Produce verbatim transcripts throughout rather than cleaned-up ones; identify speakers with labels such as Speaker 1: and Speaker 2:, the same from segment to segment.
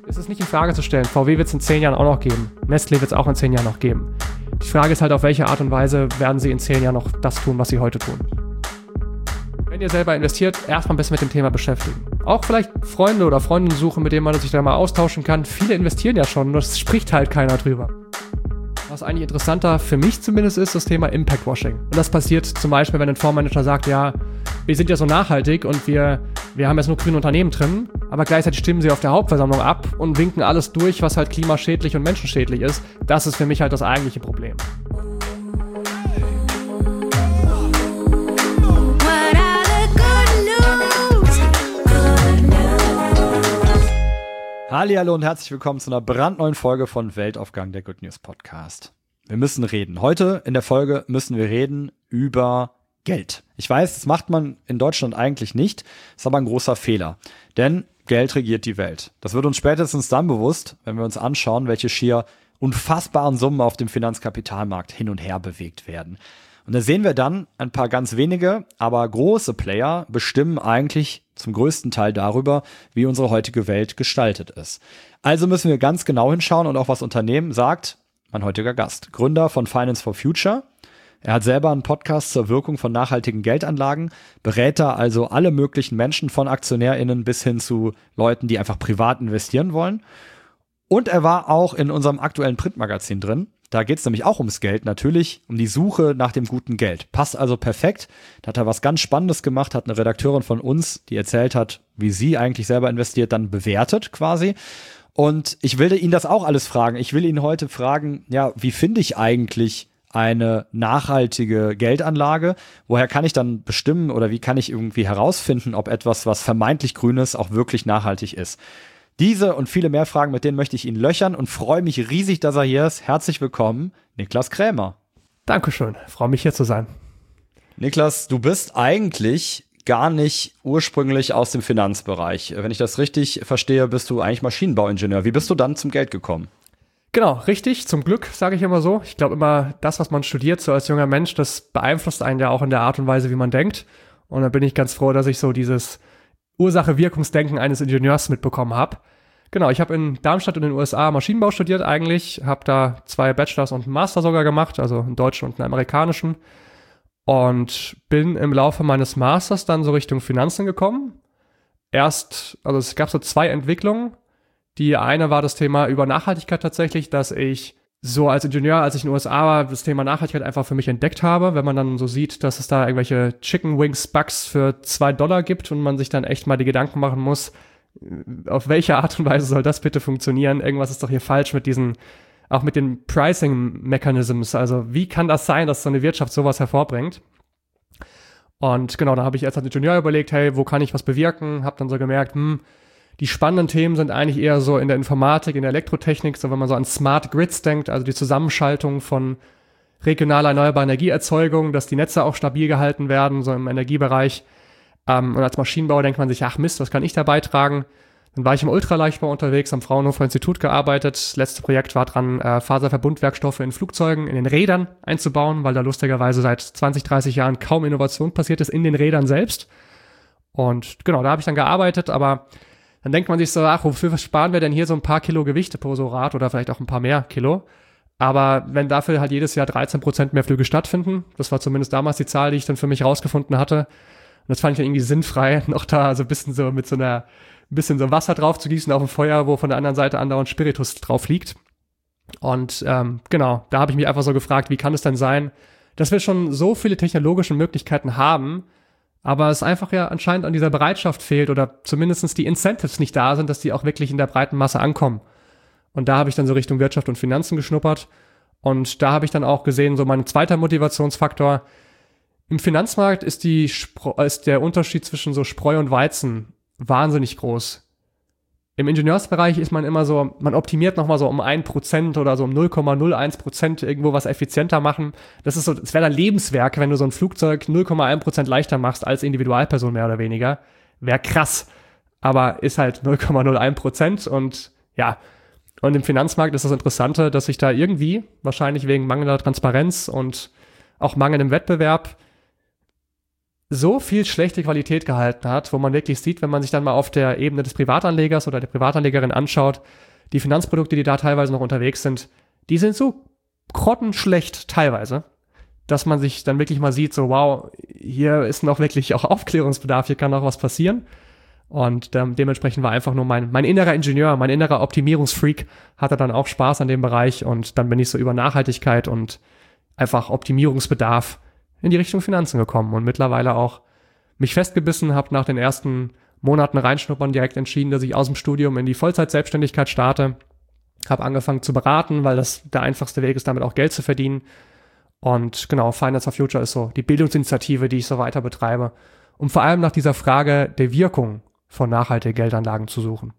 Speaker 1: Es ist nicht in Frage zu stellen, V W wird es in zehn Jahren auch noch geben. Nestlé wird es auch in zehn Jahren noch geben. Die Frage ist halt, auf welche Art und Weise werden sie in zehn Jahren noch das tun, was sie heute tun. Wenn ihr selber investiert, erstmal ein bisschen mit dem Thema beschäftigen. Auch vielleicht Freunde oder Freundinnen suchen, mit denen man sich da mal austauschen kann. Viele investieren ja schon, nur es spricht halt keiner drüber. Was eigentlich interessanter für mich zumindest ist, das Thema Impact Washing. Und das passiert zum Beispiel, wenn ein Fondsmanager sagt, ja, wir sind ja so nachhaltig und wir, wir haben jetzt nur grüne Unternehmen drin, aber gleichzeitig stimmen sie auf der Hauptversammlung ab und winken alles durch, was halt klimaschädlich und menschenschädlich ist. Das ist für mich halt das eigentliche Problem.
Speaker 2: Hallihallo und herzlich willkommen zu einer brandneuen Folge von Weltaufgang, der Good News Podcast. Wir müssen reden. Heute in der Folge müssen wir reden über Geld. Ich weiß, das macht man in Deutschland eigentlich nicht, ist aber ein großer Fehler. Denn Geld regiert die Welt. Das wird uns spätestens dann bewusst, wenn wir uns anschauen, welche schier unfassbaren Summen auf dem Finanzkapitalmarkt hin und her bewegt werden. Und da sehen wir dann, ein paar ganz wenige, aber große Player bestimmen eigentlich zum größten Teil darüber, wie unsere heutige Welt gestaltet ist. Also müssen wir ganz genau hinschauen und auch was Unternehmen sagt mein heutiger Gast, Gründer von Finance for Future. Er hat selber einen Podcast zur Wirkung von nachhaltigen Geldanlagen, berät da also alle möglichen Menschen von AktionärInnen bis hin zu Leuten, die einfach privat investieren wollen. Und er war auch in unserem aktuellen Printmagazin drin. Da geht es nämlich auch ums Geld, natürlich um die Suche nach dem guten Geld. Passt also perfekt. Da hat er was ganz Spannendes gemacht, hat eine Redakteurin von uns, die erzählt hat, wie sie eigentlich selber investiert, dann bewertet quasi. Und ich will ihn das auch alles fragen. Ich will ihn heute fragen, ja, wie finde ich eigentlich eine nachhaltige Geldanlage? Woher kann ich dann bestimmen oder wie kann ich irgendwie herausfinden, ob etwas, was vermeintlich grün ist, auch wirklich nachhaltig ist? Diese und viele mehr Fragen, mit denen möchte ich ihn löchern und freue mich riesig, dass er hier ist. Herzlich willkommen, Niklas Krämer.
Speaker 1: Dankeschön, freue mich hier zu sein.
Speaker 2: Niklas, du bist eigentlich gar nicht ursprünglich aus dem Finanzbereich. Wenn ich das richtig verstehe, bist du eigentlich Maschinenbauingenieur. Wie bist du dann zum Geld gekommen?
Speaker 1: Genau, richtig, zum Glück, sage ich immer so. Ich glaube immer, das, was man studiert, so als junger Mensch, das beeinflusst einen ja auch in der Art und Weise, wie man denkt. Und da bin ich ganz froh, dass ich so dieses Ursache-Wirkungsdenken eines Ingenieurs mitbekommen habe. Genau, ich habe in Darmstadt in den U S A Maschinenbau studiert eigentlich, habe da zwei Bachelors und einen Master sogar gemacht, also einen deutschen und einen amerikanischen, und bin im Laufe meines Masters dann so Richtung Finanzen gekommen. Erst, also es gab so zwei Entwicklungen. Die eine war das Thema über Nachhaltigkeit tatsächlich, dass ich so als Ingenieur, als ich in den U S A war, das Thema Nachhaltigkeit einfach für mich entdeckt habe, wenn man dann so sieht, dass es da irgendwelche Chicken Wings Bugs für zwei Dollar gibt und man sich dann echt mal die Gedanken machen muss, auf welche Art und Weise soll das bitte funktionieren? Irgendwas ist doch hier falsch mit diesen, auch mit den Pricing Mechanisms. Also wie kann das sein, dass so eine Wirtschaft sowas hervorbringt? Und genau, da habe ich erst als Ingenieur überlegt, hey, wo kann ich was bewirken? Habe dann so gemerkt, hm, die spannenden Themen sind eigentlich eher so in der Informatik, in der Elektrotechnik, so wenn man so an Smart Grids denkt, also die Zusammenschaltung von regionaler erneuerbarer Energieerzeugung, dass die Netze auch stabil gehalten werden, so im Energiebereich. Ähm, und als Maschinenbauer denkt man sich, ach Mist, was kann ich da beitragen? Dann war ich im Ultraleichtbau unterwegs, am Fraunhofer Institut gearbeitet. Das letzte Projekt war dran, äh, Faserverbundwerkstoffe in Flugzeugen, in den Rädern einzubauen, weil da lustigerweise seit zwanzig, dreißig Jahren kaum Innovation passiert ist in den Rädern selbst. Und genau, da habe ich dann gearbeitet, aber dann denkt man sich so, ach, wofür sparen wir denn hier so ein paar Kilo Gewichte pro so Rad oder vielleicht auch ein paar mehr Kilo? Aber wenn dafür halt jedes Jahr dreizehn Prozent mehr Flüge stattfinden, das war zumindest damals die Zahl, die ich dann für mich rausgefunden hatte, und das fand ich dann irgendwie sinnfrei, noch da so ein bisschen so mit so einer, ein bisschen so Wasser drauf zu gießen auf ein Feuer, wo von der anderen Seite andauernd Spiritus drauf liegt. Und ähm, genau, da habe ich mich einfach so gefragt, wie kann es denn sein, dass wir schon so viele technologische Möglichkeiten haben, aber es einfach ja anscheinend an dieser Bereitschaft fehlt oder zumindest die Incentives nicht da sind, dass die auch wirklich in der breiten Masse ankommen. Und da habe ich dann so Richtung Wirtschaft und Finanzen geschnuppert. Und da habe ich dann auch gesehen, so mein zweiter Motivationsfaktor, im Finanzmarkt ist, die Spro- ist der Unterschied zwischen so Spreu und Weizen wahnsinnig groß. Im Ingenieursbereich ist man immer so, man optimiert nochmal so um ein Prozent oder so um null Komma null eins Prozent irgendwo was effizienter machen. Das ist so, das wäre dann Lebenswerk, wenn du so ein Flugzeug null Komma eins Prozent leichter machst als Individualperson mehr oder weniger. Wäre krass, aber ist halt null Komma null eins Prozent und ja. Und im Finanzmarkt ist das Interessante, dass sich da irgendwie, wahrscheinlich wegen mangelnder Transparenz und auch mangelndem Wettbewerb, so viel schlechte Qualität gehalten hat, wo man wirklich sieht, wenn man sich dann mal auf der Ebene des Privatanlegers oder der Privatanlegerin anschaut, die Finanzprodukte, die da teilweise noch unterwegs sind, die sind so grottenschlecht teilweise, dass man sich dann wirklich mal sieht, so wow, hier ist noch wirklich auch Aufklärungsbedarf, hier kann noch was passieren. Und ähm, dementsprechend war einfach nur mein, mein innerer Ingenieur, mein innerer Optimierungsfreak, hatte dann auch Spaß an dem Bereich und dann bin ich so über Nachhaltigkeit und einfach Optimierungsbedarf in die Richtung Finanzen gekommen und mittlerweile auch mich festgebissen, habe nach den ersten Monaten reinschnuppern direkt entschieden, dass ich aus dem Studium in die Vollzeit-Selbstständigkeit starte, habe angefangen zu beraten, weil das der einfachste Weg ist, damit auch Geld zu verdienen. Und genau, Finance for Future ist so die Bildungsinitiative, die ich so weiter betreibe, um vor allem nach dieser Frage der Wirkung von nachhaltigen Geldanlagen zu suchen.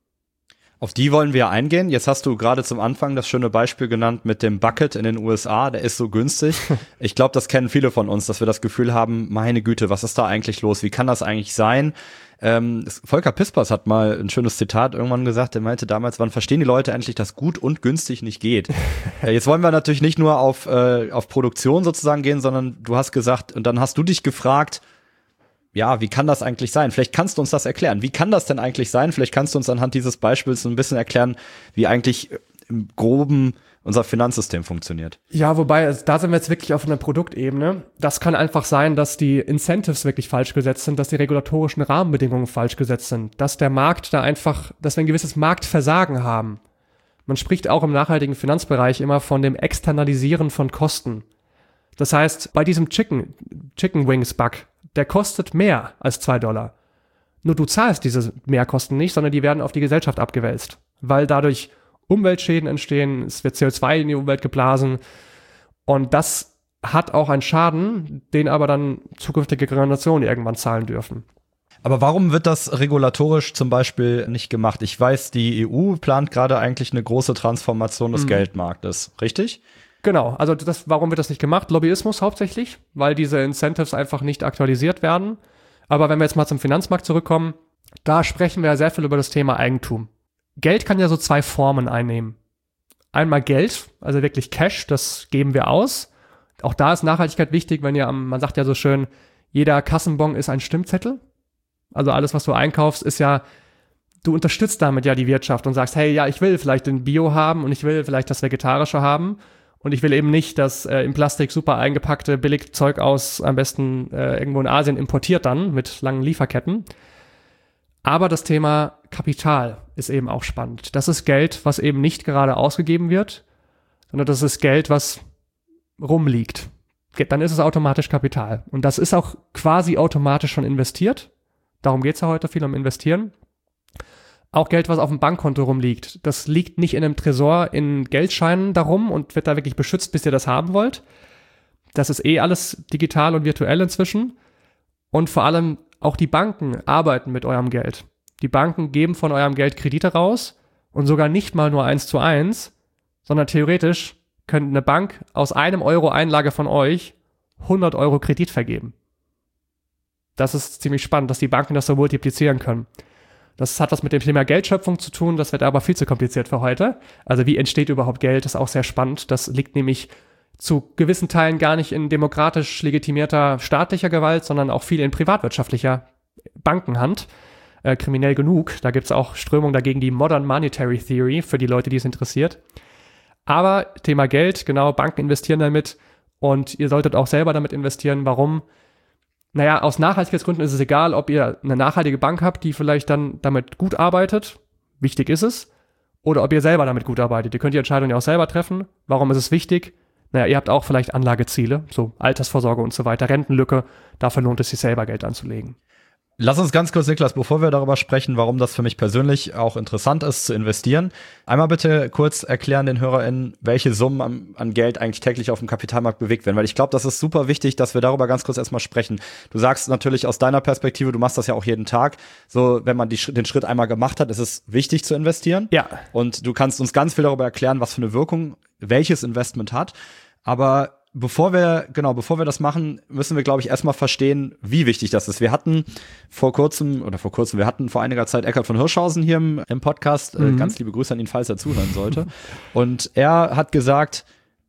Speaker 2: Auf die wollen wir eingehen. Jetzt hast du gerade zum Anfang das schöne Beispiel genannt mit dem Bucket in den U S A. Der ist so günstig. Ich glaube, das kennen viele von uns, dass wir das Gefühl haben, meine Güte, was ist da eigentlich los? Wie kann das eigentlich sein? Ähm, Volker Pispers hat mal ein schönes Zitat irgendwann gesagt. Der meinte damals, wann verstehen die Leute endlich, dass gut und günstig nicht geht? äh, jetzt wollen wir natürlich nicht nur auf, äh, auf Produktion sozusagen gehen, sondern du hast gesagt, und dann hast du dich gefragt, ja, wie kann das eigentlich sein? Vielleicht kannst du uns das erklären. Wie kann das denn eigentlich sein? Vielleicht kannst du uns anhand dieses Beispiels so ein bisschen erklären, wie eigentlich im Groben unser Finanzsystem funktioniert.
Speaker 1: Ja, wobei, also da sind wir jetzt wirklich auf einer Produktebene. Das kann einfach sein, dass die Incentives wirklich falsch gesetzt sind, dass die regulatorischen Rahmenbedingungen falsch gesetzt sind, dass der Markt da einfach, dass wir ein gewisses Marktversagen haben. Man spricht auch im nachhaltigen Finanzbereich immer von dem Externalisieren von Kosten. Das heißt, bei diesem Chicken, Chicken Wings Bug, der kostet mehr als zwei Dollar. Nur du zahlst diese Mehrkosten nicht, sondern die werden auf die Gesellschaft abgewälzt, weil dadurch Umweltschäden entstehen, es wird C O zwei in die Umwelt geblasen und das hat auch einen Schaden, den aber dann zukünftige Generationen irgendwann zahlen dürfen.
Speaker 2: Aber warum wird das regulatorisch zum Beispiel nicht gemacht? Ich weiß, die E U plant gerade eigentlich eine große Transformation des mhm. Geldmarktes, richtig?
Speaker 1: Genau, also das, warum wird das nicht gemacht? Lobbyismus hauptsächlich, weil diese Incentives einfach nicht aktualisiert werden. Aber wenn wir jetzt mal zum Finanzmarkt zurückkommen, da sprechen wir ja sehr viel über das Thema Eigentum. Geld kann ja so zwei Formen einnehmen. Einmal Geld, also wirklich Cash, das geben wir aus. Auch da ist Nachhaltigkeit wichtig, wenn ihr am, man sagt ja so schön, jeder Kassenbon ist ein Stimmzettel. Also alles, was du einkaufst, ist ja, du unterstützt damit ja die Wirtschaft und sagst, hey, ja, ich will vielleicht den Bio haben und ich will vielleicht das Vegetarische haben. Und ich will eben nicht das äh, in Plastik super eingepackte Billigzeug aus, am besten äh, irgendwo in Asien importiert dann mit langen Lieferketten. Aber das Thema Kapital ist eben auch spannend. Das ist Geld, was eben nicht gerade ausgegeben wird, sondern das ist Geld, was rumliegt. Dann ist es automatisch Kapital. Und das ist auch quasi automatisch schon investiert. Darum geht es ja heute viel um Investieren. Auch Geld, was auf dem Bankkonto rumliegt, das liegt nicht in einem Tresor in Geldscheinen darum und wird da wirklich beschützt, bis ihr das haben wollt. Das ist eh alles digital und virtuell inzwischen. Und vor allem auch die Banken arbeiten mit eurem Geld. Die Banken geben von eurem Geld Kredite raus und sogar nicht mal nur eins zu eins, sondern theoretisch könnte eine Bank aus einem Euro Einlage von euch hundert Euro Kredit vergeben. Das ist ziemlich spannend, dass die Banken das so multiplizieren können. Das hat was mit dem Thema Geldschöpfung zu tun, das wird aber viel zu kompliziert für heute. Also wie entsteht überhaupt Geld, ist auch sehr spannend. Das liegt nämlich zu gewissen Teilen gar nicht in demokratisch legitimierter staatlicher Gewalt, sondern auch viel in privatwirtschaftlicher Bankenhand. Äh, kriminell genug. Da gibt es auch Strömungen dagegen, die Modern Monetary Theory, für die Leute, die es interessiert. Aber Thema Geld, genau, Banken investieren damit und ihr solltet auch selber damit investieren. Warum? Naja, aus Nachhaltigkeitsgründen ist es egal, ob ihr eine nachhaltige Bank habt, die vielleicht dann damit gut arbeitet, wichtig ist es, oder ob ihr selber damit gut arbeitet. Ihr könnt die Entscheidung ja auch selber treffen. Warum ist es wichtig? Naja, ihr habt auch vielleicht Anlageziele, so Altersvorsorge und so weiter, Rentenlücke, dafür lohnt es sich selber Geld anzulegen.
Speaker 2: Lass uns ganz kurz, Niklas, bevor wir darüber sprechen, warum das für mich persönlich auch interessant ist, zu investieren, einmal bitte kurz erklären den HörerInnen, welche Summen an, an Geld eigentlich täglich auf dem Kapitalmarkt bewegt werden, weil ich glaube, das ist super wichtig, dass wir darüber ganz kurz erstmal sprechen. Du sagst natürlich aus deiner Perspektive, du machst das ja auch jeden Tag, so wenn man die, den Schritt einmal gemacht hat, ist es wichtig zu investieren.
Speaker 1: Ja.
Speaker 2: Und du kannst uns ganz viel darüber erklären, was für eine Wirkung welches Investment hat, aber Bevor wir, genau, bevor wir das machen, müssen wir, glaube ich, erstmal verstehen, wie wichtig das ist. Wir hatten vor kurzem, oder vor kurzem, wir hatten vor einiger Zeit Eckhard von Hirschhausen hier im, im Podcast. Mhm. Äh, ganz liebe Grüße an ihn, falls er zuhören sollte. Und er hat gesagt,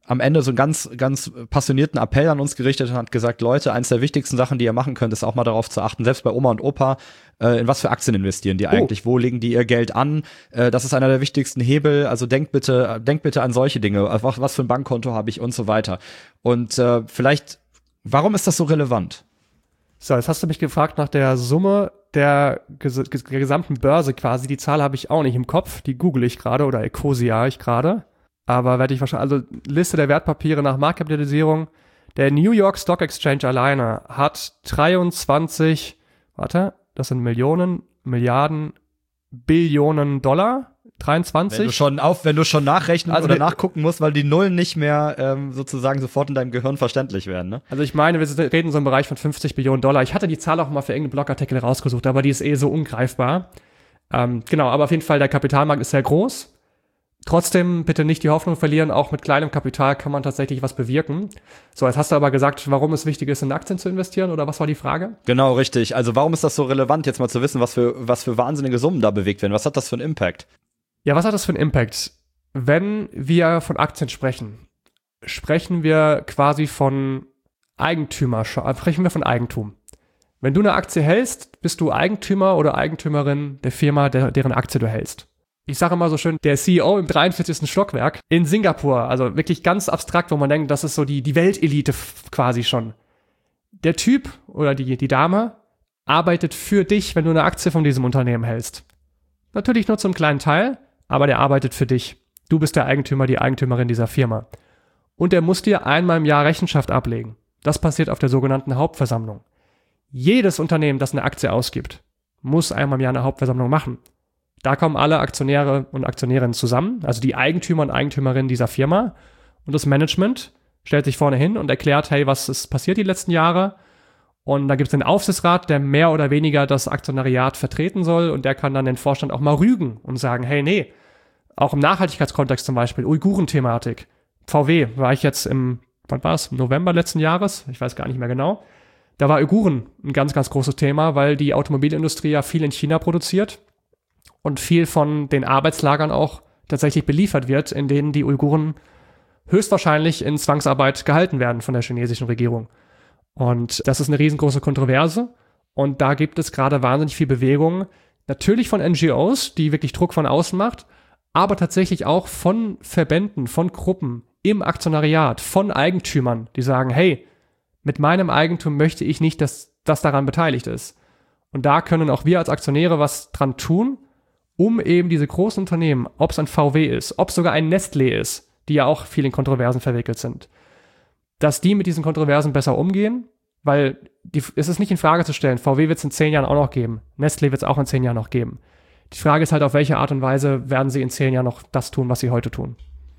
Speaker 2: am Ende so einen ganz, ganz passionierten Appell an uns gerichtet und hat gesagt, Leute, eins der wichtigsten Sachen, die ihr machen könnt, ist auch mal darauf zu achten, selbst bei Oma und Opa, äh, in was für Aktien investieren die eigentlich, oh. wo legen die ihr Geld an, äh, das ist einer der wichtigsten Hebel, also denkt bitte, denkt bitte an solche Dinge, was, was für ein Bankkonto habe ich und so weiter. Und äh, vielleicht, warum ist das so relevant?
Speaker 1: So, jetzt hast du mich gefragt nach der Summe der, ges- ges- der gesamten Börse quasi. Die Zahl habe ich auch nicht im Kopf. Die google ich gerade oder Ecosia ich gerade. Aber werde ich wahrscheinlich, also Liste der Wertpapiere nach Marktkapitalisierung. Der New York Stock Exchange alleine hat dreiundzwanzig, warte, das sind Millionen, Milliarden, Billionen Dollar. dreiundzwanzig.
Speaker 2: Wenn du schon auf, wenn du schon nachrechnen
Speaker 1: also
Speaker 2: oder
Speaker 1: ne,
Speaker 2: nachgucken musst, weil die Nullen nicht mehr ähm, sozusagen sofort in deinem Gehirn verständlich werden, ne?
Speaker 1: Also ich meine, wir reden so im Bereich von fünfzig Billionen Dollar. Ich hatte die Zahl auch mal für irgendeinen Blogartikel rausgesucht, aber die ist eh so ungreifbar. Ähm, genau, aber auf jeden Fall, der Kapitalmarkt ist sehr groß. Trotzdem bitte nicht die Hoffnung verlieren, auch mit kleinem Kapital kann man tatsächlich was bewirken. So, jetzt hast du aber gesagt, warum es wichtig ist, in Aktien zu investieren, oder was war die Frage?
Speaker 2: Genau, richtig. Also warum ist das so relevant, jetzt mal zu wissen, was für, was für wahnsinnige Summen da bewegt werden? Was hat das für einen Impact?
Speaker 1: Ja, was hat das für einen Impact? Wenn wir von Aktien sprechen, sprechen wir quasi von Eigentümer, sprechen wir von Eigentum. Wenn du eine Aktie hältst, bist du Eigentümer oder Eigentümerin der Firma, der, deren Aktie du hältst. Ich sage immer so schön, der C E O im dreiundvierzigsten Stockwerk in Singapur, also wirklich ganz abstrakt, wo man denkt, das ist so die, die Weltelite quasi schon. Der Typ oder die, die Dame arbeitet für dich, wenn du eine Aktie von diesem Unternehmen hältst. Natürlich nur zum kleinen Teil, aber der arbeitet für dich. Du bist der Eigentümer, die Eigentümerin dieser Firma. Und der muss dir einmal im Jahr Rechenschaft ablegen. Das passiert auf der sogenannten Hauptversammlung. Jedes Unternehmen, das eine Aktie ausgibt, muss einmal im Jahr eine Hauptversammlung machen. Da kommen alle Aktionäre und Aktionärinnen zusammen, also die Eigentümer und Eigentümerinnen dieser Firma. Und das Management stellt sich vorne hin und erklärt, hey, was ist passiert die letzten Jahre? Und da gibt es den Aufsichtsrat, der mehr oder weniger das Aktionariat vertreten soll. Und der kann dann den Vorstand auch mal rügen und sagen, hey, nee, auch im Nachhaltigkeitskontext zum Beispiel, Uiguren-Thematik. V W war ich jetzt im, wann war es, im November letzten Jahres? Ich weiß gar nicht mehr genau. Da war Uiguren ein ganz, ganz großes Thema, weil die Automobilindustrie ja viel in China produziert und viel von den Arbeitslagern auch tatsächlich beliefert wird, in denen die Uiguren höchstwahrscheinlich in Zwangsarbeit gehalten werden von der chinesischen Regierung. Und das ist eine riesengroße Kontroverse. Und da gibt es gerade wahnsinnig viel Bewegung. Natürlich von N G Os, die wirklich Druck von außen macht, aber tatsächlich auch von Verbänden, von Gruppen im Aktionariat, von Eigentümern, die sagen, hey, mit meinem Eigentum möchte ich nicht, dass das daran beteiligt ist. Und da können auch wir als Aktionäre was dran tun, um eben diese großen Unternehmen, ob es ein V W ist, ob es sogar ein Nestlé ist, die ja auch viel in Kontroversen verwickelt sind, dass die mit diesen Kontroversen besser umgehen, weil die, es ist nicht in Frage zu stellen, V W wird es in zehn Jahren auch noch geben, Nestlé wird es auch in zehn Jahren noch geben. Die Frage ist halt, auf welche Art und Weise werden sie in zehn Jahren noch das tun, was sie heute tun.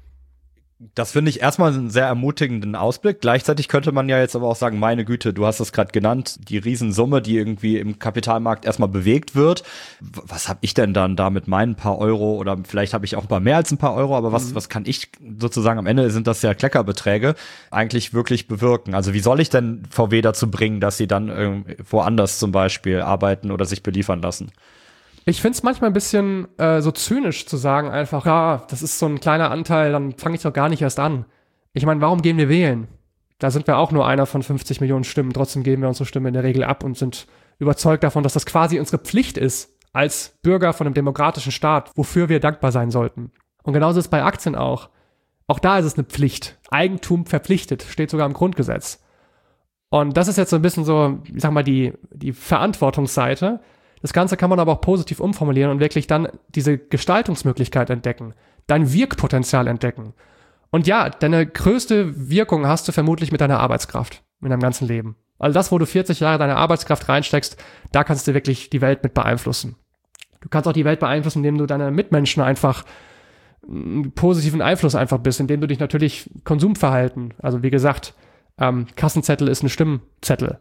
Speaker 2: Das finde ich erstmal einen sehr ermutigenden Ausblick. Gleichzeitig könnte man ja jetzt aber auch sagen, meine Güte, du hast es gerade genannt, die Riesensumme, die irgendwie im Kapitalmarkt erstmal bewegt wird. Was habe ich denn dann da mit meinen paar Euro oder vielleicht habe ich auch ein paar mehr als ein paar Euro, aber was, mhm. was kann ich sozusagen, am Ende sind das ja Kleckerbeträge, eigentlich wirklich bewirken? Also wie soll ich denn V W dazu bringen, dass sie dann äh, woanders zum Beispiel arbeiten oder sich beliefern lassen?
Speaker 1: Ich finde es manchmal ein bisschen äh, so zynisch zu sagen einfach, ja, das ist so ein kleiner Anteil, dann fange ich doch gar nicht erst an. Ich meine, warum gehen wir wählen? Da sind wir auch nur einer von fünfzig Millionen Stimmen. Trotzdem geben wir unsere Stimme in der Regel ab und sind überzeugt davon, dass das quasi unsere Pflicht ist als Bürger von einem demokratischen Staat, wofür wir dankbar sein sollten. Und genauso ist es bei Aktien auch. Auch da ist es eine Pflicht. Eigentum verpflichtet, steht sogar im Grundgesetz. Und das ist jetzt so ein bisschen so, ich sag mal, die, die Verantwortungsseite. Das Ganze kann man aber auch positiv umformulieren und wirklich dann diese Gestaltungsmöglichkeit entdecken, dein Wirkpotenzial entdecken. Und ja, deine größte Wirkung hast du vermutlich mit deiner Arbeitskraft in deinem ganzen Leben. Also das, wo du vierzig Jahre deine Arbeitskraft reinsteckst, da kannst du wirklich die Welt mit beeinflussen. Du kannst auch die Welt beeinflussen, indem du deine Mitmenschen einfach einen positiven Einfluss einfach bist, indem du dich natürlich Konsumverhalten, also wie gesagt, ähm, Kassenzettel ist ein Stimmzettel.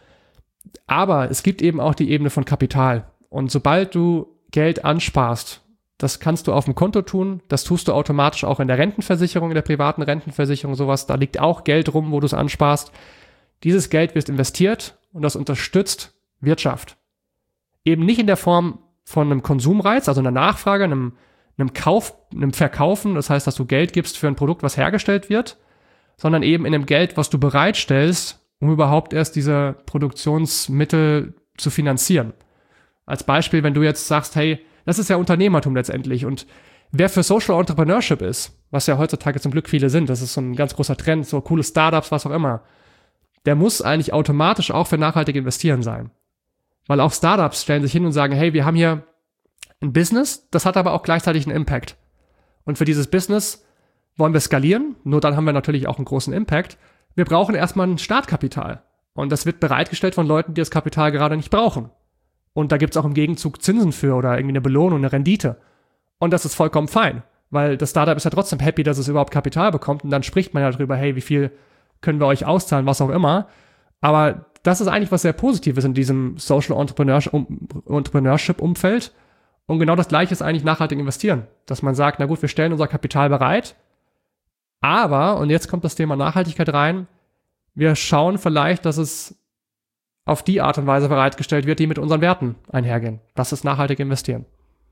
Speaker 1: Aber es gibt eben auch die Ebene von Kapital. Und sobald du Geld ansparst, das kannst du auf dem Konto tun, das tust du automatisch auch in der Rentenversicherung, in der privaten Rentenversicherung, sowas, da liegt auch Geld rum, wo du es ansparst. Dieses Geld wird investiert und das unterstützt Wirtschaft. Eben nicht in der Form von einem Konsumreiz, also einer Nachfrage, einem, einem Kauf, einem Verkaufen, das heißt, dass du Geld gibst für ein Produkt, was hergestellt wird, sondern eben in dem Geld, was du bereitstellst, um überhaupt erst diese Produktionsmittel zu finanzieren. Als Beispiel, wenn du jetzt sagst, hey, das ist ja Unternehmertum letztendlich und wer für Social Entrepreneurship ist, was ja heutzutage zum Glück viele sind, das ist so ein ganz großer Trend, so coole Startups, was auch immer, der muss eigentlich automatisch auch für nachhaltig investieren sein. Weil auch Startups stellen sich hin und sagen, hey, wir haben hier ein Business, das hat aber auch gleichzeitig einen Impact. Und für dieses Business wollen wir skalieren, nur dann haben wir natürlich auch einen großen Impact. Wir brauchen erstmal ein Startkapital. Und das wird bereitgestellt von Leuten, die das Kapital gerade nicht brauchen. Und da gibt es auch im Gegenzug Zinsen für oder irgendwie eine Belohnung, eine Rendite. Und das ist vollkommen fein, weil das Startup ist ja trotzdem happy, dass es überhaupt Kapital bekommt. Und dann spricht man ja darüber, hey, wie viel können wir euch auszahlen, was auch immer. Aber das ist eigentlich was sehr Positives in diesem Social Entrepreneurship-Umfeld. Und genau das Gleiche ist eigentlich nachhaltig investieren. Dass man sagt, na gut, wir stellen unser Kapital bereit, aber, und jetzt kommt das Thema Nachhaltigkeit rein, wir schauen vielleicht, dass es auf die Art und Weise bereitgestellt wird, die mit unseren Werten einhergehen. Das ist nachhaltig investieren.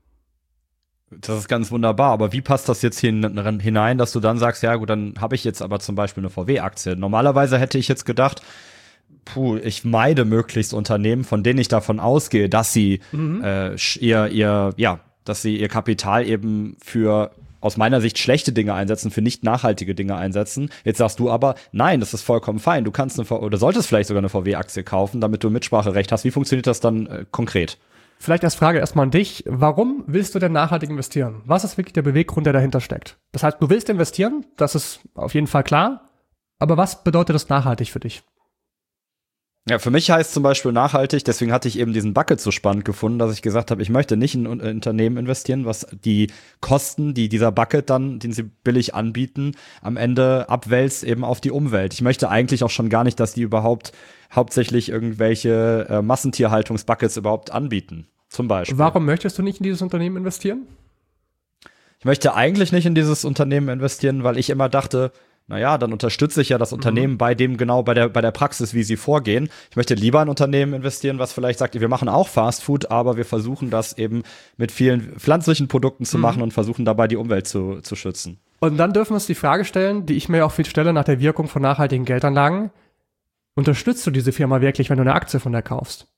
Speaker 2: Das ist ganz wunderbar, aber wie passt das jetzt hin, hinein, dass du dann sagst, ja gut, dann habe ich jetzt aber zum Beispiel eine V W-Aktie. Normalerweise hätte ich jetzt gedacht, puh, ich meide möglichst Unternehmen, von denen ich davon ausgehe, dass sie mhm. äh, ihr, ihr, ja, dass sie ihr Kapital eben für aus meiner Sicht schlechte Dinge einsetzen, für nicht nachhaltige Dinge einsetzen. Jetzt sagst du aber, nein, das ist vollkommen fein. Du kannst eine V- oder solltest vielleicht sogar eine V W-Aktie kaufen, damit du Mitspracherecht hast. Wie funktioniert das dann äh, konkret?
Speaker 1: Vielleicht als Frage erstmal an dich. Warum willst du denn nachhaltig investieren? Was ist wirklich der Beweggrund, der dahinter steckt? Das heißt, du willst investieren, das ist auf jeden Fall klar. Aber was bedeutet das nachhaltig für dich?
Speaker 2: Ja, für mich heißt zum Beispiel nachhaltig, deswegen hatte ich eben diesen Bucket so spannend gefunden, dass ich gesagt habe, ich möchte nicht in ein Unternehmen investieren, was die Kosten, die dieser Bucket dann, den sie billig anbieten, am Ende abwälzt eben auf die Umwelt. Ich möchte eigentlich auch schon gar nicht, dass die überhaupt hauptsächlich irgendwelche äh, Massentierhaltungsbuckets überhaupt anbieten, zum Beispiel.
Speaker 1: Warum möchtest du nicht in dieses Unternehmen investieren?
Speaker 2: Ich möchte eigentlich nicht in dieses Unternehmen investieren, weil ich immer dachte, naja, dann unterstütze ich ja das Unternehmen mhm. bei dem genau, bei der, bei der Praxis, wie sie vorgehen. Ich möchte lieber in ein Unternehmen investieren, was vielleicht sagt, wir machen auch Fast Food, aber wir versuchen das eben mit vielen pflanzlichen Produkten zu mhm. machen und versuchen dabei die Umwelt zu, zu schützen.
Speaker 1: Und dann dürfen wir uns die Frage stellen, die ich mir auch viel stelle nach der Wirkung von nachhaltigen Geldanlagen. Unterstützt du diese Firma wirklich, wenn du eine Aktie von der kaufst?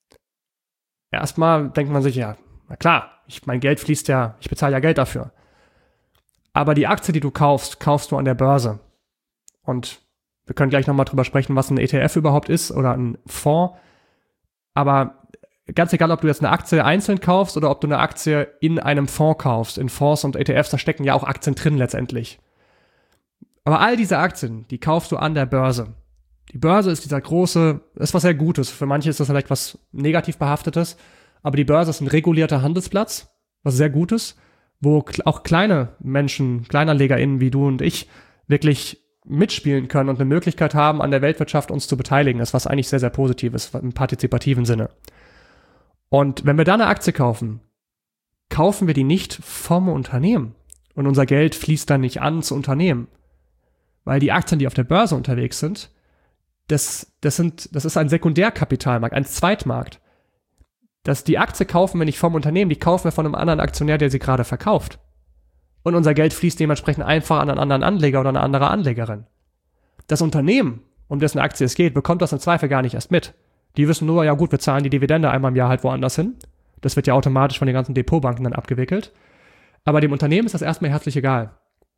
Speaker 1: Erstmal denkt man sich, ja, na klar, ich, mein Geld fließt ja, ich bezahle ja Geld dafür. Aber die Aktie, die du kaufst, kaufst du an der Börse. Und wir können gleich nochmal drüber sprechen, was ein E T F überhaupt ist oder ein Fonds. Aber ganz egal, ob du jetzt eine Aktie einzeln kaufst oder ob du eine Aktie in einem Fonds kaufst. In Fonds und E T Fs, da stecken ja auch Aktien drin letztendlich. Aber all diese Aktien, die kaufst du an der Börse. Die Börse ist dieser große, ist was sehr Gutes. Für manche ist das vielleicht was negativ behaftetes. Aber die Börse ist ein regulierter Handelsplatz, was sehr Gutes, wo auch kleine Menschen, KleinerlegerInnen wie du und ich wirklich mitspielen können und eine Möglichkeit haben, an der Weltwirtschaft uns zu beteiligen. Das ist was eigentlich sehr, sehr Positives im partizipativen Sinne. Und wenn wir da eine Aktie kaufen, kaufen wir die nicht vom Unternehmen. Und unser Geld fließt dann nicht ans Unternehmen. Weil die Aktien, die auf der Börse unterwegs sind, das, das sind, das ist ein Sekundärkapitalmarkt, ein Zweitmarkt. Dass die Aktie kaufen wir nicht vom Unternehmen, die kaufen wir von einem anderen Aktionär, der sie gerade verkauft. Und unser Geld fließt dementsprechend einfach an einen anderen Anleger oder eine andere Anlegerin. Das Unternehmen, um dessen Aktie es geht, bekommt das im Zweifel gar nicht erst mit. Die wissen nur, ja gut, wir zahlen die Dividende einmal im Jahr halt woanders hin. Das wird ja automatisch von den ganzen Depotbanken dann abgewickelt. Aber dem Unternehmen ist das erstmal herzlich egal.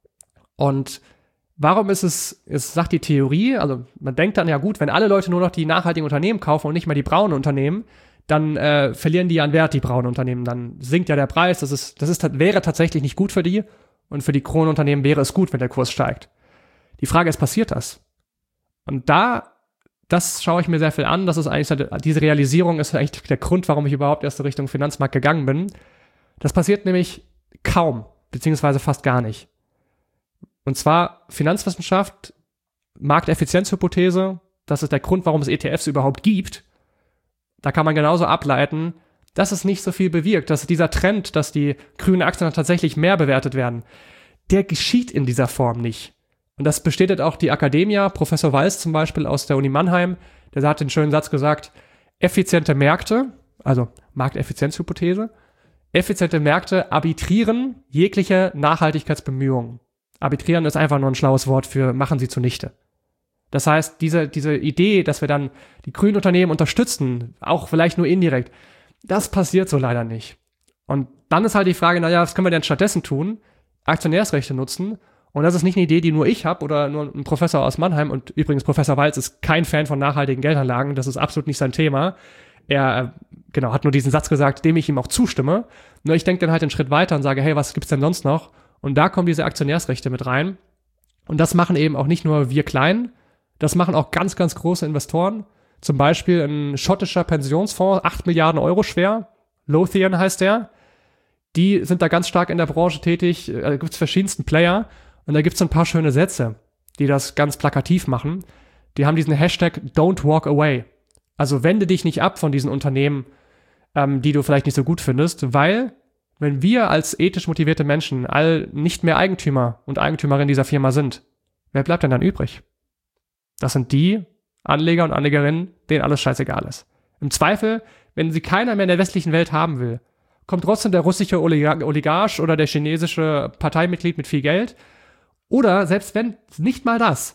Speaker 1: Und warum ist es, es sagt die Theorie, also man denkt dann, ja gut, wenn alle Leute nur noch die nachhaltigen Unternehmen kaufen und nicht mehr die braunen Unternehmen, dann äh, verlieren die ja an Wert, die braunen Unternehmen. Dann sinkt ja der Preis. Das ist, das ist, wäre tatsächlich nicht gut für die. Und für die Kronenunternehmen wäre es gut, wenn der Kurs steigt. Die Frage ist, passiert das? Und da, das schaue ich mir sehr viel an. Das ist eigentlich, diese Realisierung ist eigentlich der Grund, warum ich überhaupt erst in Richtung Finanzmarkt gegangen bin. Das passiert nämlich kaum, beziehungsweise fast gar nicht. Und zwar Finanzwissenschaft, Markteffizienzhypothese. Das ist der Grund, warum es E T Fs überhaupt gibt. Da kann man genauso ableiten, dass es nicht so viel bewirkt, dass dieser Trend, dass die grünen Aktien dann tatsächlich mehr bewertet werden, der geschieht in dieser Form nicht. Und das bestätigt auch die Akademia, Professor Walz zum Beispiel aus der Uni Mannheim, der hat den schönen Satz gesagt, effiziente Märkte, also Markteffizienzhypothese, effiziente Märkte arbitrieren jegliche Nachhaltigkeitsbemühungen. Arbitrieren ist einfach nur ein schlaues Wort für machen sie zunichte. Das heißt, diese, diese Idee, dass wir dann die grünen Unternehmen unterstützen, auch vielleicht nur indirekt, das passiert so leider nicht. Und dann ist halt die Frage, naja, was können wir denn stattdessen tun? Aktionärsrechte nutzen. Und das ist nicht eine Idee, die nur ich habe oder nur ein Professor aus Mannheim. Und übrigens, Professor Walz ist kein Fan von nachhaltigen Geldanlagen. Das ist absolut nicht sein Thema. Er, genau, hat nur diesen Satz gesagt, dem ich ihm auch zustimme. Nur ich denke dann halt einen Schritt weiter und sage, hey, was gibt's denn sonst noch? Und da kommen diese Aktionärsrechte mit rein. Und das machen eben auch nicht nur wir Kleinen, das machen auch ganz, ganz große Investoren. Zum Beispiel ein schottischer Pensionsfonds, acht Milliarden Euro schwer. Lothian heißt der. Die sind da ganz stark in der Branche tätig. Da gibt es verschiedensten Player. Und da gibt es ein paar schöne Sätze, die das ganz plakativ machen. Die haben diesen Hashtag Don't Walk Away. Also wende dich nicht ab von diesen Unternehmen, ähm, die du vielleicht nicht so gut findest, weil wenn wir als ethisch motivierte Menschen all nicht mehr Eigentümer und Eigentümerin dieser Firma sind, wer bleibt denn dann übrig? Das sind die Anleger und Anlegerinnen, denen alles scheißegal ist. Im Zweifel, wenn sie keiner mehr in der westlichen Welt haben will, kommt trotzdem der russische Oligar- Oligarch oder der chinesische Parteimitglied mit viel Geld. Oder selbst wenn nicht mal das,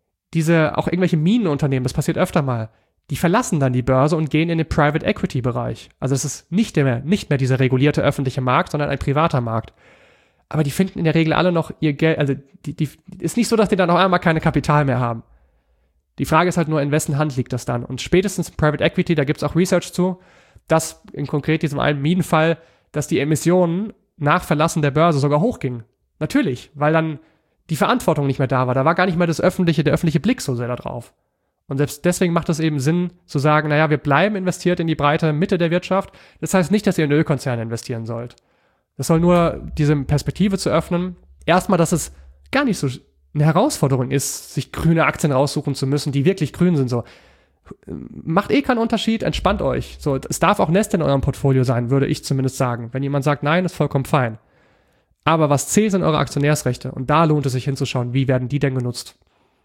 Speaker 1: diese auch irgendwelche Minenunternehmen, das passiert öfter mal, die verlassen dann die Börse und gehen in den Private Equity Bereich. Also es ist nicht mehr, nicht mehr dieser regulierte öffentliche Markt, sondern ein privater Markt. Aber die finden in der Regel alle noch ihr Geld, also die, die ist nicht so, dass die dann auf einmal keine Kapital mehr haben. Die Frage ist halt nur, in wessen Hand liegt das dann? Und spätestens Private Equity, da gibt es auch Research zu, dass in konkret diesem einen Minenfall, dass die Emissionen nach Verlassen der Börse sogar hochgingen. Natürlich, weil dann die Verantwortung nicht mehr da war. Da war gar nicht mehr das öffentliche, der öffentliche Blick so sehr da drauf. Und selbst deswegen macht es eben Sinn zu sagen, naja, wir bleiben investiert in die breite Mitte der Wirtschaft. Das heißt nicht, dass ihr in Ölkonzerne investieren sollt. Das soll nur diese Perspektive zu öffnen. Erstmal, dass es gar nicht so eine Herausforderung ist, sich grüne Aktien raussuchen zu müssen, die wirklich grün sind. So, macht eh keinen Unterschied, entspannt euch. So, es darf auch Nest in eurem Portfolio sein, würde ich zumindest sagen. Wenn jemand sagt, nein, ist vollkommen fein. Aber was zählt, sind eure Aktionärsrechte. Und da lohnt es sich hinzuschauen, wie werden die denn genutzt.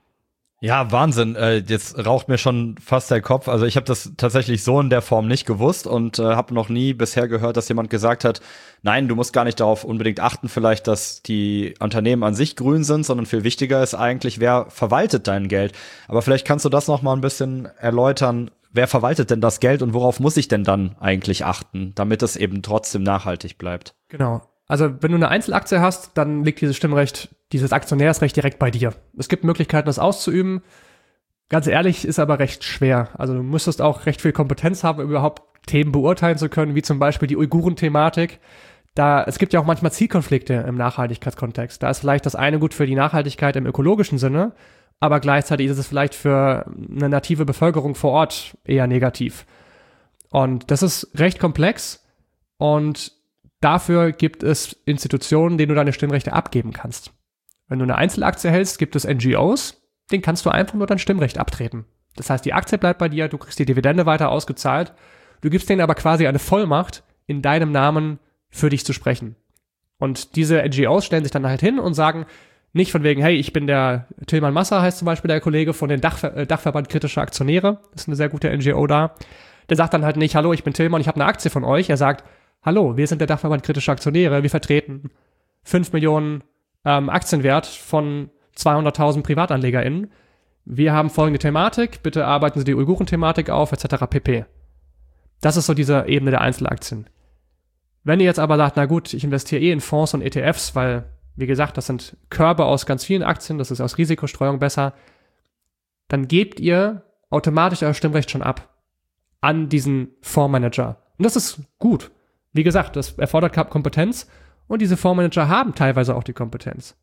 Speaker 2: Ja, Wahnsinn. Äh, jetzt raucht mir schon fast der Kopf. Also ich habe das tatsächlich so in der Form nicht gewusst und äh, habe noch nie bisher gehört, dass jemand gesagt hat, nein, du musst gar nicht darauf unbedingt achten, vielleicht, dass die Unternehmen an sich grün sind, sondern viel wichtiger ist eigentlich, wer verwaltet dein Geld. Aber vielleicht kannst du das noch mal ein bisschen erläutern. Wer verwaltet denn das Geld und worauf muss ich denn dann eigentlich achten, damit es eben trotzdem nachhaltig bleibt?
Speaker 1: Genau. Also wenn du eine Einzelaktie hast, dann liegt dieses Stimmrecht, dieses Aktionärsrecht direkt bei dir. Es gibt Möglichkeiten, das auszuüben. Ganz ehrlich, ist aber recht schwer. Also du müsstest auch recht viel Kompetenz haben, um überhaupt Themen beurteilen zu können, wie zum Beispiel die Uiguren-Thematik. Da, es gibt ja auch manchmal Zielkonflikte im Nachhaltigkeitskontext. Da ist vielleicht das eine gut für die Nachhaltigkeit im ökologischen Sinne, aber gleichzeitig ist es vielleicht für eine native Bevölkerung vor Ort eher negativ. Und das ist recht komplex und dafür gibt es Institutionen, denen du deine Stimmrechte abgeben kannst. Wenn du eine Einzelaktie hältst, gibt es N G Os, denen kannst du einfach nur dein Stimmrecht abtreten. Das heißt, die Aktie bleibt bei dir, du kriegst die Dividende weiter ausgezahlt, du gibst denen aber quasi eine Vollmacht, in deinem Namen für dich zu sprechen. Und diese N G Os stellen sich dann halt hin und sagen, nicht von wegen, hey, ich bin der Tilman Massa, heißt zum Beispiel der Kollege von den Dachver- äh, Dachverband kritischer Aktionäre, das ist eine sehr gute N G O da, der sagt dann halt nicht, hallo, ich bin Tilman, ich habe eine Aktie von euch, er sagt, hallo, wir sind der Dachverband kritischer Aktionäre, wir vertreten fünf Millionen ähm, Aktienwert von zweihunderttausend PrivatanlegerInnen. Wir haben folgende Thematik, bitte arbeiten Sie die Uiguren-Thematik auf, et cetera pp. Das ist so diese Ebene der Einzelaktien. Wenn ihr jetzt aber sagt, na gut, ich investiere eh in Fonds und E T Fs, weil, wie gesagt, das sind Körbe aus ganz vielen Aktien, das ist aus Risikostreuung besser, dann gebt ihr automatisch euer Stimmrecht schon ab an diesen Fondsmanager. Und das ist gut. Wie gesagt, das erfordert Kompetenz und diese Fondsmanager haben teilweise auch die Kompetenz.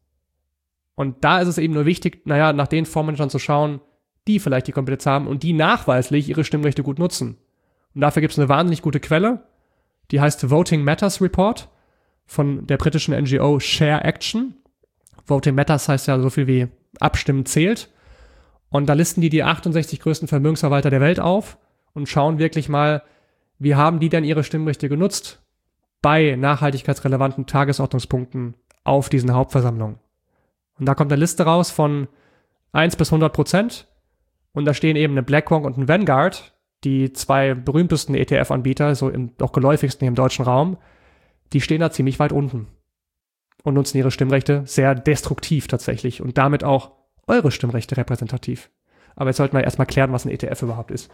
Speaker 1: Und da ist es eben nur wichtig, naja, nach den Fondsmanagern zu schauen, die vielleicht die Kompetenz haben und die nachweislich ihre Stimmrechte gut nutzen. Und dafür gibt es eine wahnsinnig gute Quelle, die heißt Voting Matters Report von der britischen N G O Share Action. Voting Matters heißt ja so viel wie Abstimmen zählt. Und da listen die die achtundsechzig größten Vermögensverwalter der Welt auf und schauen wirklich mal, wie haben die denn ihre Stimmrechte genutzt bei nachhaltigkeitsrelevanten Tagesordnungspunkten auf diesen Hauptversammlungen. Und da kommt eine Liste raus von eins bis hundert Prozent und da stehen eben eine BlackRock und ein Vanguard, die zwei berühmtesten E T F-Anbieter, so im doch geläufigsten hier im deutschen Raum, die stehen da ziemlich weit unten. und nutzen ihre Stimmrechte sehr destruktiv tatsächlich und damit auch eure Stimmrechte repräsentativ. Aber jetzt sollten wir erstmal klären, was ein E T F überhaupt ist.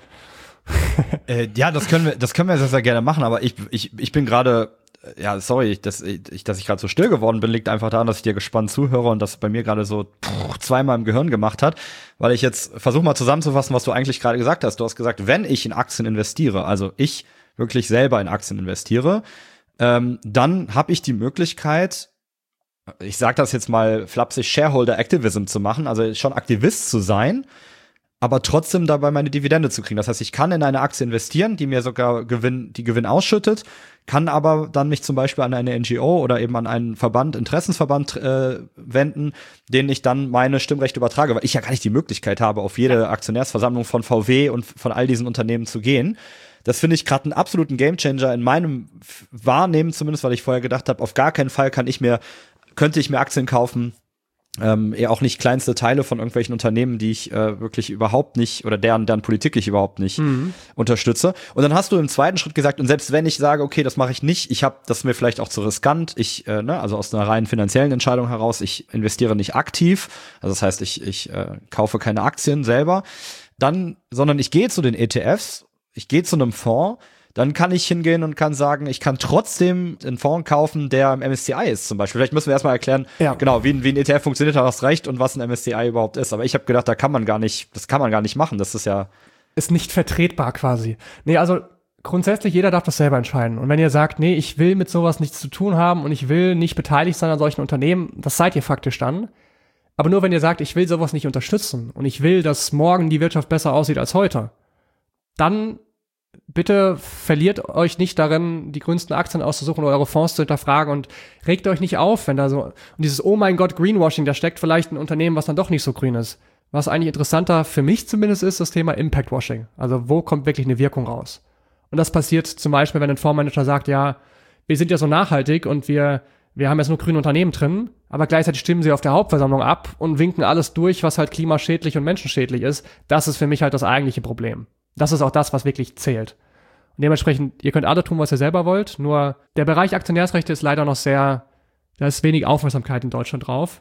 Speaker 2: äh, ja, das können wir, das können wir sehr, sehr gerne machen, aber ich, ich, ich bin gerade, ja, sorry, dass ich, dass ich gerade so still geworden bin, liegt einfach daran, dass ich dir gespannt zuhöre und das bei mir gerade so pff, zweimal im Gehirn gemacht hat, weil ich jetzt versuche mal zusammenzufassen, was du eigentlich gerade gesagt hast. Du hast gesagt, wenn ich in Aktien investiere, also ich wirklich selber in Aktien investiere, ähm, dann habe ich die Möglichkeit, ich sage das jetzt mal flapsig, Shareholder Activism zu machen, also schon Aktivist zu sein, aber trotzdem dabei meine Dividende zu kriegen. Das heißt, ich kann in eine Aktie investieren, die mir sogar Gewinn, die Gewinn ausschüttet, kann aber dann mich zum Beispiel an eine N G O oder eben an einen Verband, Interessensverband äh, wenden, denen ich dann meine Stimmrechte übertrage, weil ich ja gar nicht die Möglichkeit habe, auf jede Aktionärsversammlung von V W und von all diesen Unternehmen zu gehen. Das finde ich gerade einen absoluten Gamechanger in meinem Wahrnehmen, zumindest, weil ich vorher gedacht habe, auf gar keinen Fall kann ich mir, könnte ich mir Aktien kaufen, Ähm, eher auch nicht kleinste Teile von irgendwelchen Unternehmen, die ich äh, wirklich überhaupt nicht oder deren, deren Politik ich überhaupt nicht mhm. unterstütze. Und dann hast du im zweiten Schritt gesagt, und selbst wenn ich sage, okay, das mache ich nicht, ich habe das mir vielleicht auch zu riskant, ich, äh, ne, also aus einer rein finanziellen Entscheidung heraus, ich investiere nicht aktiv, also das heißt, ich, ich äh, kaufe keine Aktien selber, dann, sondern ich gehe zu den E T Fs, ich gehe zu einem Fonds, dann kann ich hingehen und kann sagen, ich kann trotzdem einen Fonds kaufen, der im M S C I ist zum Beispiel. Vielleicht müssen wir erstmal erklären, ja. genau, wie, wie ein E T F funktioniert, hast recht und was ein M S C I überhaupt ist. Aber ich habe gedacht, da kann man gar nicht, das kann man gar nicht machen. Das ist ja...
Speaker 1: Ist nicht vertretbar quasi. Nee, also grundsätzlich jeder darf das selber entscheiden. Und wenn ihr sagt, nee, ich will mit sowas nichts zu tun haben und ich will nicht beteiligt sein an solchen Unternehmen, das seid ihr faktisch dann. Aber nur wenn ihr sagt, ich will sowas nicht unterstützen und ich will, dass morgen die Wirtschaft besser aussieht als heute, dann bitte verliert euch nicht darin, die grünsten Aktien auszusuchen oder eure Fonds zu hinterfragen und regt euch nicht auf, wenn da so, und dieses, oh mein Gott, Greenwashing, da steckt vielleicht ein Unternehmen, was dann doch nicht so grün ist. Was eigentlich interessanter für mich zumindest ist, das Thema Impact-Washing. Also wo kommt wirklich eine Wirkung raus? Und das passiert zum Beispiel, wenn ein Fondsmanager sagt, ja, wir sind ja so nachhaltig und wir, wir haben jetzt nur grüne Unternehmen drin, aber gleichzeitig stimmen sie auf der Hauptversammlung ab und winken alles durch, was halt klimaschädlich und menschenschädlich ist. Das ist für mich halt das eigentliche Problem. Das ist auch das, was wirklich zählt. Und dementsprechend, ihr könnt alle tun, was ihr selber wollt, nur der Bereich Aktionärsrechte ist leider noch sehr, da ist wenig Aufmerksamkeit in Deutschland drauf.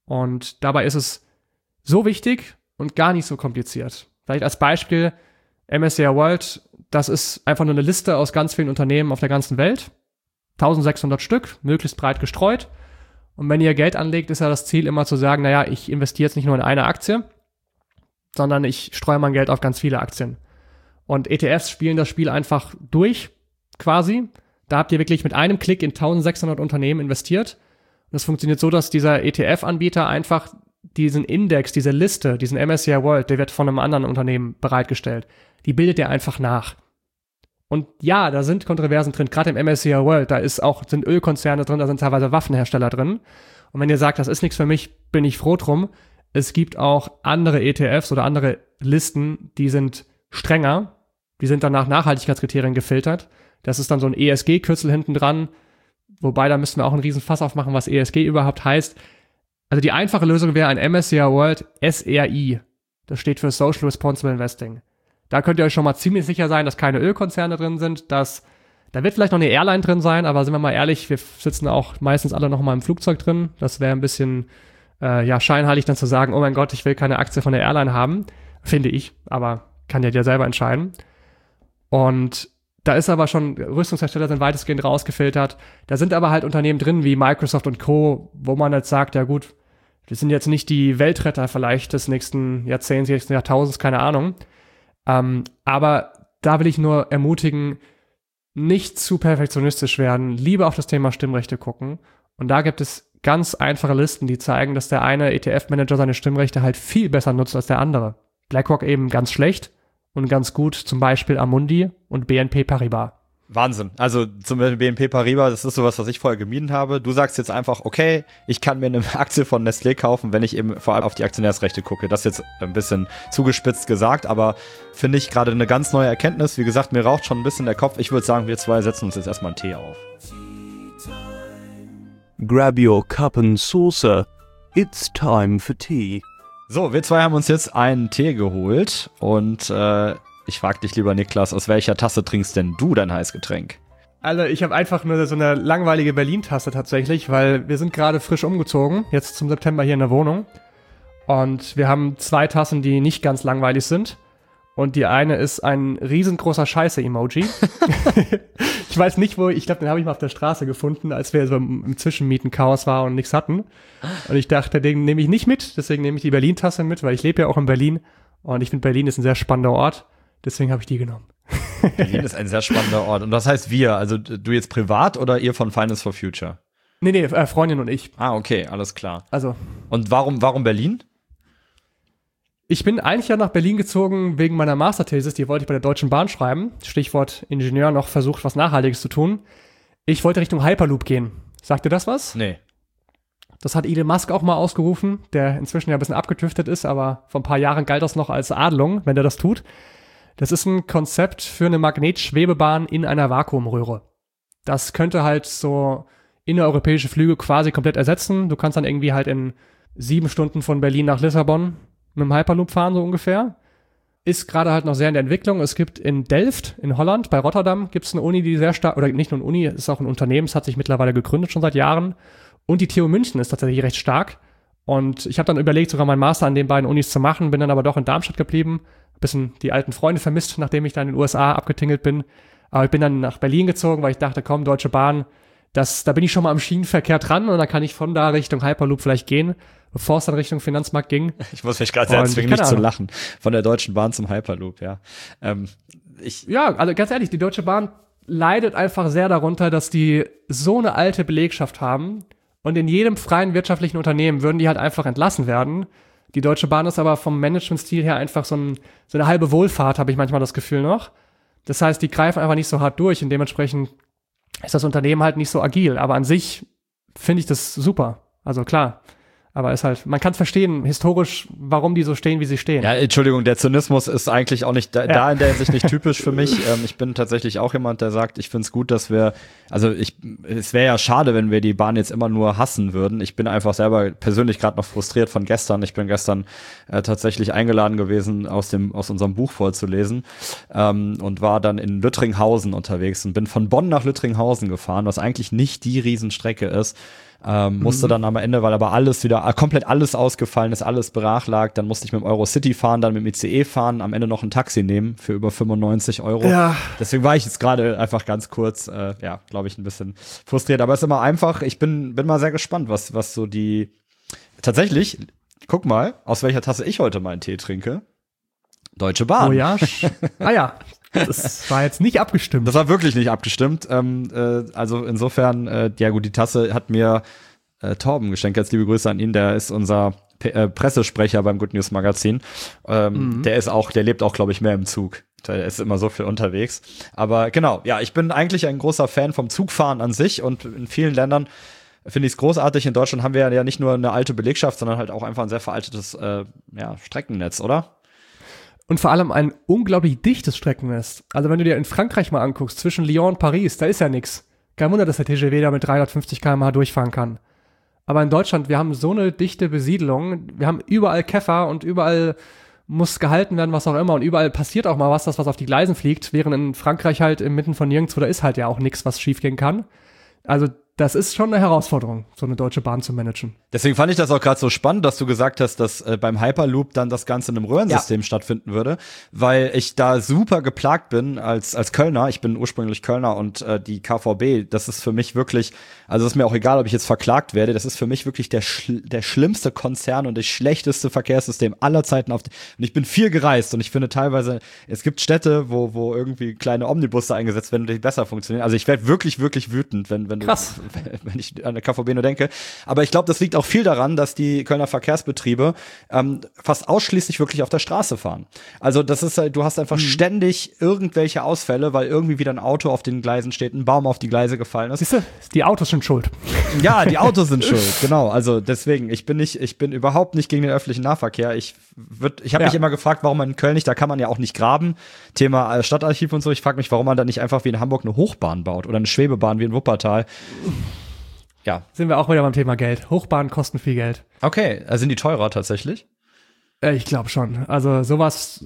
Speaker 1: Und dabei ist es so wichtig und gar nicht so kompliziert. Vielleicht als Beispiel, M S C I World, das ist einfach nur eine Liste aus ganz vielen Unternehmen auf der ganzen Welt. eintausendsechshundert Stück, möglichst breit gestreut. Und wenn ihr Geld anlegt, ist ja das Ziel immer zu sagen, naja, ich investiere jetzt nicht nur in eine Aktie, sondern ich streue mein Geld auf ganz viele Aktien. Und E T Fs spielen das Spiel einfach durch, quasi. Da habt ihr wirklich mit einem Klick in eintausendsechshundert Unternehmen investiert. Und das funktioniert so, dass dieser E T F-Anbieter einfach diesen Index, diese Liste, diesen M S C I World, der wird von einem anderen Unternehmen bereitgestellt. Die bildet er einfach nach. Und ja, da sind Kontroversen drin, gerade im M S C I World, da ist auch, sind Ölkonzerne drin, da sind teilweise Waffenhersteller drin. Und wenn ihr sagt, das ist nichts für mich, bin ich froh drum. Es gibt auch andere E T Fs oder andere Listen, die sind strenger. Die sind dann nach Nachhaltigkeitskriterien gefiltert. Das ist dann so ein E S G-Kürzel hinten dran. Wobei, da müssten wir auch einen riesen Fass aufmachen, was E S G überhaupt heißt. Also die einfache Lösung wäre ein M S C I World S R I. Das steht für Social Responsible Investing. Da könnt ihr euch schon mal ziemlich sicher sein, dass keine Ölkonzerne drin sind. Dass, da wird vielleicht noch eine Airline drin sein, aber sind wir mal ehrlich, wir sitzen auch meistens alle noch mal im Flugzeug drin. Das wäre ein bisschen äh, ja, scheinheilig dann zu sagen, oh mein Gott, ich will keine Aktie von der Airline haben. Finde ich, aber kann ja dir selber entscheiden. Und da ist aber schon, Rüstungshersteller sind weitestgehend rausgefiltert. Da sind aber halt Unternehmen drin wie Microsoft und Co., wo man jetzt sagt, ja gut, das sind jetzt nicht die Weltretter vielleicht des nächsten Jahrzehnts, des nächsten Jahrtausends, keine Ahnung. Ähm, aber da will ich nur ermutigen, nicht zu perfektionistisch werden, lieber auf das Thema Stimmrechte gucken. Und da gibt es ganz einfache Listen, die zeigen, dass der eine E T F-Manager seine Stimmrechte halt viel besser nutzt als der andere. BlackRock eben ganz schlecht und ganz gut, zum Beispiel Amundi und B N P Paribas.
Speaker 2: Wahnsinn. Also zum Beispiel B N P Paribas, das ist sowas, was ich vorher gemieden habe. Du sagst jetzt einfach, okay, ich kann mir eine Aktie von Nestlé kaufen, wenn ich eben vor allem auf die Aktionärsrechte gucke. Das ist jetzt ein bisschen zugespitzt gesagt, aber finde ich gerade eine ganz neue Erkenntnis. Wie gesagt, mir raucht schon ein bisschen der Kopf. Ich würde sagen, wir zwei setzen uns jetzt erstmal einen Tee auf.
Speaker 3: Grab your cup and saucer. It's time for tea.
Speaker 2: So, wir zwei haben uns jetzt einen Tee geholt und äh, ich frage dich, lieber Niklas, aus welcher Tasse trinkst denn du dein Heißgetränk?
Speaker 1: Also ich habe einfach nur so eine langweilige Berlin-Tasse tatsächlich, weil wir sind gerade frisch umgezogen, jetzt zum September hier in der Wohnung. Und wir haben zwei Tassen, die nicht ganz langweilig sind. Und die eine ist ein riesengroßer Scheiße-Emoji. Ich weiß nicht, wo, ich glaube, den habe ich mal auf der Straße gefunden, als wir so im, im Zwischenmieten-Chaos waren und nichts hatten. Und ich dachte, den nehme ich nicht mit, deswegen nehme ich die Berlin-Tasse mit, weil ich lebe ja auch in Berlin. Und ich finde, Berlin ist ein sehr spannender Ort, deswegen habe ich die genommen.
Speaker 2: Berlin ist ein sehr spannender Ort. Und das heißt wir, also du jetzt privat oder ihr von Finance for Future?
Speaker 1: Nee, nee, äh, Freundin und ich.
Speaker 2: Ah, okay, alles klar.
Speaker 1: Also.
Speaker 2: Und warum, warum Berlin?
Speaker 1: Ich bin eigentlich ja nach Berlin gezogen wegen meiner Masterthesis, die wollte ich bei der Deutschen Bahn schreiben. Stichwort Ingenieur, noch versucht, was Nachhaltiges zu tun. Ich wollte Richtung Hyperloop gehen. Sagt dir das was?
Speaker 2: Nee.
Speaker 1: Das hat Elon Musk auch mal ausgerufen, der inzwischen ja ein bisschen abgetüftet ist, aber vor ein paar Jahren galt das noch als Adelung, wenn der das tut. Das ist ein Konzept für eine Magnetschwebebahn in einer Vakuumröhre. Das könnte halt so innereuropäische Flüge quasi komplett ersetzen. Du kannst dann irgendwie halt in sieben Stunden von Berlin nach Lissabon mit dem Hyperloop fahren, so ungefähr. Ist gerade halt noch sehr in der Entwicklung. Es gibt in Delft, in Holland, bei Rotterdam, gibt es eine Uni, die sehr stark, oder nicht nur eine Uni, ist auch ein Unternehmen, es hat sich mittlerweile gegründet, schon seit Jahren. Und die T U München ist tatsächlich recht stark. Und ich habe dann überlegt, sogar meinen Master an den beiden Unis zu machen, bin dann aber doch in Darmstadt geblieben. Ein bisschen die alten Freunde vermisst, nachdem ich dann in den U S A abgetingelt bin. Aber ich bin dann nach Berlin gezogen, weil ich dachte, komm, Deutsche Bahn, das, da bin ich schon mal am Schienenverkehr dran und dann kann ich von da Richtung Hyperloop vielleicht gehen, bevor es dann Richtung Finanzmarkt ging.
Speaker 2: Ich muss mich gerade sehr zwingen, nicht zu lachen. Von der Deutschen Bahn zum Hyperloop, ja. Ähm, ich
Speaker 1: ja, also ganz ehrlich, die Deutsche Bahn leidet einfach sehr darunter, dass die so eine alte Belegschaft haben und in jedem freien wirtschaftlichen Unternehmen würden die halt einfach entlassen werden. Die Deutsche Bahn ist aber vom Managementstil her einfach so, ein, so eine halbe Wohlfahrt, habe ich manchmal das Gefühl noch. Das heißt, die greifen einfach nicht so hart durch und dementsprechend ist das Unternehmen halt nicht so agil. Aber an sich finde ich das super. Also klar. Aber ist halt, man kann es verstehen, historisch, warum die so stehen, wie sie stehen.
Speaker 2: Ja, Entschuldigung, der Zynismus ist eigentlich auch nicht da,
Speaker 1: ja.
Speaker 2: da in der Hinsicht nicht typisch für mich. Ähm, ich bin tatsächlich auch jemand, der sagt, ich finde es gut, dass wir, also ich, es wäre ja schade, wenn wir die Bahn jetzt immer nur hassen würden. Ich bin einfach selber persönlich gerade noch frustriert von gestern. Ich bin gestern äh, tatsächlich eingeladen gewesen, aus dem aus unserem Buch vorzulesen ähm, und war dann in Lüttringhausen unterwegs und bin von Bonn nach Lüttringhausen gefahren, was eigentlich nicht die Riesenstrecke ist. Ähm, musste mhm. dann am Ende, weil aber alles wieder, komplett alles ausgefallen ist, alles brach lag, dann musste ich mit dem Eurocity fahren, dann mit dem I C E fahren, am Ende noch ein Taxi nehmen für über fünfundneunzig Euro.
Speaker 1: Ja.
Speaker 2: Deswegen war ich jetzt gerade einfach ganz kurz, äh, ja, glaube ich, ein bisschen frustriert. Aber es ist immer einfach, ich bin, bin mal sehr gespannt, was, was so die, tatsächlich, guck mal, aus welcher Tasse ich heute meinen Tee trinke. Deutsche Bahn.
Speaker 1: Oh ja. Ah ja. Das war jetzt nicht abgestimmt.
Speaker 2: Das war wirklich nicht abgestimmt. Ähm, äh, also insofern, äh, ja gut, die Tasse hat mir äh, Torben geschenkt. Jetzt liebe Grüße an ihn. Der ist unser P- äh, Pressesprecher beim Good News Magazin. Ähm, mhm. Der ist auch, der lebt auch, glaube ich, mehr im Zug. Der ist immer so viel unterwegs. Aber genau, ja, ich bin eigentlich ein großer Fan vom Zugfahren an sich und in vielen Ländern finde ich es großartig. In Deutschland haben wir ja nicht nur eine alte Belegschaft, sondern halt auch einfach ein sehr veraltetes äh, ja, Streckennetz, oder?
Speaker 1: Und vor allem ein unglaublich dichtes Streckennetz. Also wenn du dir in Frankreich mal anguckst, zwischen Lyon und Paris, da ist ja nix. Kein Wunder, dass der T G V da mit dreihundertfünfzig Kilometer pro Stunde durchfahren kann. Aber in Deutschland, wir haben so eine dichte Besiedelung, wir haben überall Käfer und überall muss gehalten werden, was auch immer. Und überall passiert auch mal was, das was auf die Gleisen fliegt, während in Frankreich halt inmitten von nirgendwo, da ist halt ja auch nichts, was schiefgehen kann. Also das ist schon eine Herausforderung, so eine Deutsche Bahn zu managen.
Speaker 2: Deswegen fand ich das auch gerade so spannend, dass du gesagt hast, dass äh, beim Hyperloop dann das Ganze in einem Röhrensystem ja. stattfinden würde, weil ich da super geplagt bin als als Kölner. Ich bin ursprünglich Kölner und äh, die K V B, das ist für mich wirklich, also es ist mir auch egal, ob ich jetzt verklagt werde, das ist für mich wirklich der schl- der schlimmste Konzern und das schlechteste Verkehrssystem aller Zeiten. Auf die, und ich bin viel gereist und ich finde teilweise, es gibt Städte, wo wo irgendwie kleine Omnibusse eingesetzt werden, die besser funktionieren. Also ich werde wirklich, wirklich wütend, wenn wenn
Speaker 1: Krass.
Speaker 2: du wenn ich an der K V B nur denke. Aber ich glaube, das liegt auch viel daran, dass die Kölner Verkehrsbetriebe ähm, fast ausschließlich wirklich auf der Straße fahren. Also das ist halt, du hast einfach mhm. ständig irgendwelche Ausfälle, weil irgendwie wieder ein Auto auf den Gleisen steht, ein Baum auf die Gleise gefallen ist.
Speaker 1: Siehst du, die Autos sind schuld.
Speaker 2: Ja, die Autos sind schuld, genau. Also deswegen, ich bin nicht, ich bin überhaupt nicht gegen den öffentlichen Nahverkehr. Ich würd, ich habe
Speaker 1: ja.
Speaker 2: mich immer gefragt, warum man in Köln nicht, da kann man ja auch nicht graben. Thema äh, Stadtarchiv und so. Ich frage mich, warum man da nicht einfach wie in Hamburg eine Hochbahn baut oder eine Schwebebahn wie in Wuppertal. Ja.
Speaker 1: Sind wir auch wieder beim Thema Geld. Hochbahnen kosten viel Geld.
Speaker 2: Okay, also sind die teurer tatsächlich?
Speaker 1: Äh, ich glaube schon. Also sowas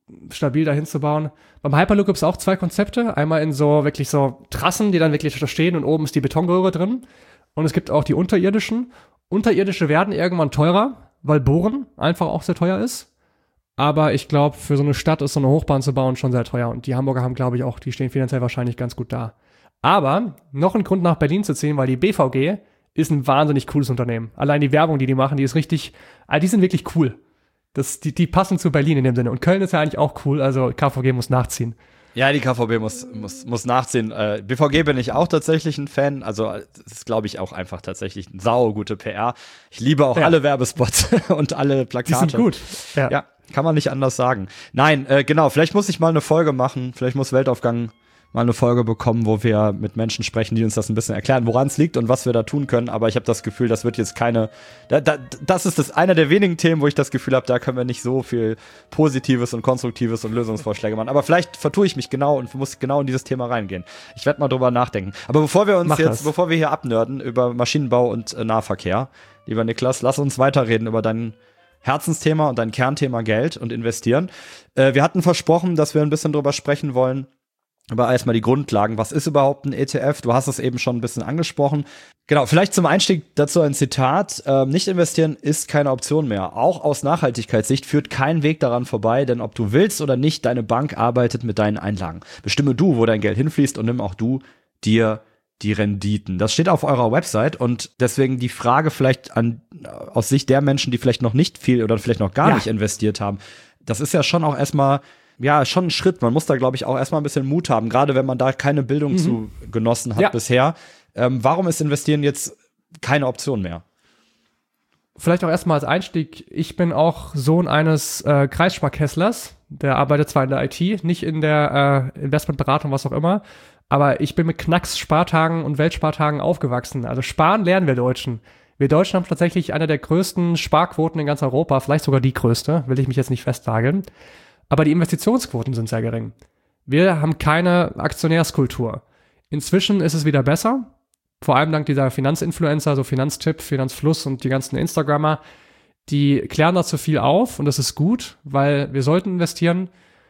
Speaker 1: stabil dahin zu bauen. Beim Hyperloop gibt es auch zwei Konzepte. Einmal in so wirklich so Trassen, die dann wirklich da stehen und oben ist die Betonröhre drin. Und es gibt auch die unterirdischen. Unterirdische werden irgendwann teurer, weil Bohren einfach auch sehr teuer ist. Aber ich glaube, für so eine Stadt ist so eine Hochbahn zu bauen schon sehr teuer. Und die Hamburger haben, glaube ich, auch, die stehen finanziell wahrscheinlich ganz gut da. Aber noch ein Grund, nach Berlin zu ziehen, weil die B V G ist ein wahnsinnig cooles Unternehmen. Allein die Werbung, die die machen, die ist richtig, also die sind wirklich cool. Das, die, die passen zu Berlin in dem Sinne. Und Köln ist ja eigentlich auch cool, also K V G muss nachziehen.
Speaker 2: Ja, die K V B muss, muss, muss nachziehen. Äh, B V G bin ich auch tatsächlich ein Fan. Also, das ist, glaube ich, auch einfach tatsächlich eine saugute P R. Ich liebe auch ja. alle Werbespots und alle Plakate.
Speaker 1: Die sind gut.
Speaker 2: Ja, ja kann man nicht anders sagen. Nein, äh, genau, vielleicht muss ich mal eine Folge machen. Vielleicht muss Weltaufgang mal eine Folge bekommen, wo wir mit Menschen sprechen, die uns das ein bisschen erklären, woran es liegt und was wir da tun können. Aber ich habe das Gefühl, das wird jetzt keine, da, da, das ist das einer der wenigen Themen, wo ich das Gefühl habe, da können wir nicht so viel Positives und Konstruktives und Lösungsvorschläge machen. Aber vielleicht vertue ich mich genau und muss genau in dieses Thema reingehen. Ich werde mal drüber nachdenken. Aber bevor wir uns Mach jetzt, das. bevor wir hier abnörden über Maschinenbau und äh, Nahverkehr, lieber Niklas, lass uns weiterreden über dein Herzensthema und dein Kernthema Geld und investieren. Äh, wir hatten versprochen, dass wir ein bisschen drüber sprechen wollen, aber erstmal die Grundlagen. Was ist überhaupt ein E T F? Du hast es eben schon ein bisschen angesprochen. Genau, vielleicht zum Einstieg dazu ein Zitat. Ähm, nicht investieren ist keine Option mehr. Auch aus Nachhaltigkeitssicht führt kein Weg daran vorbei, denn ob du willst oder nicht, deine Bank arbeitet mit deinen Einlagen. Bestimme du, wo dein Geld hinfließt und nimm auch du dir die Renditen. Das steht auf eurer Website und deswegen die Frage vielleicht an aus Sicht der Menschen, die vielleicht noch nicht viel oder vielleicht noch gar ja. nicht investiert haben. Das ist ja schon auch erstmal ja, schon ein Schritt. Man muss da, glaube ich, auch erstmal ein bisschen Mut haben, gerade wenn man da keine Bildung mhm. zu genossen hat ja. bisher. Ähm, warum ist Investieren jetzt keine Option mehr?
Speaker 1: Vielleicht auch erstmal als Einstieg. Ich bin auch Sohn eines äh, Kreissparkesslers. Der arbeitet zwar in der I T, nicht in der äh, Investmentberatung, was auch immer. Aber ich bin mit Knacks Spartagen und Weltspartagen aufgewachsen. Also sparen lernen wir Deutschen. Wir Deutschen haben tatsächlich eine der größten Sparquoten in ganz Europa. Vielleicht sogar die größte, will ich mich jetzt nicht festnageln. Aber die Investitionsquoten sind sehr gering. Wir haben keine Aktionärskultur. Inzwischen ist es wieder besser, vor allem dank dieser Finanzinfluencer, so Finanztipp, Finanzfluss und die ganzen Instagrammer, die klären dazu viel auf und das ist gut, weil wir sollten investieren,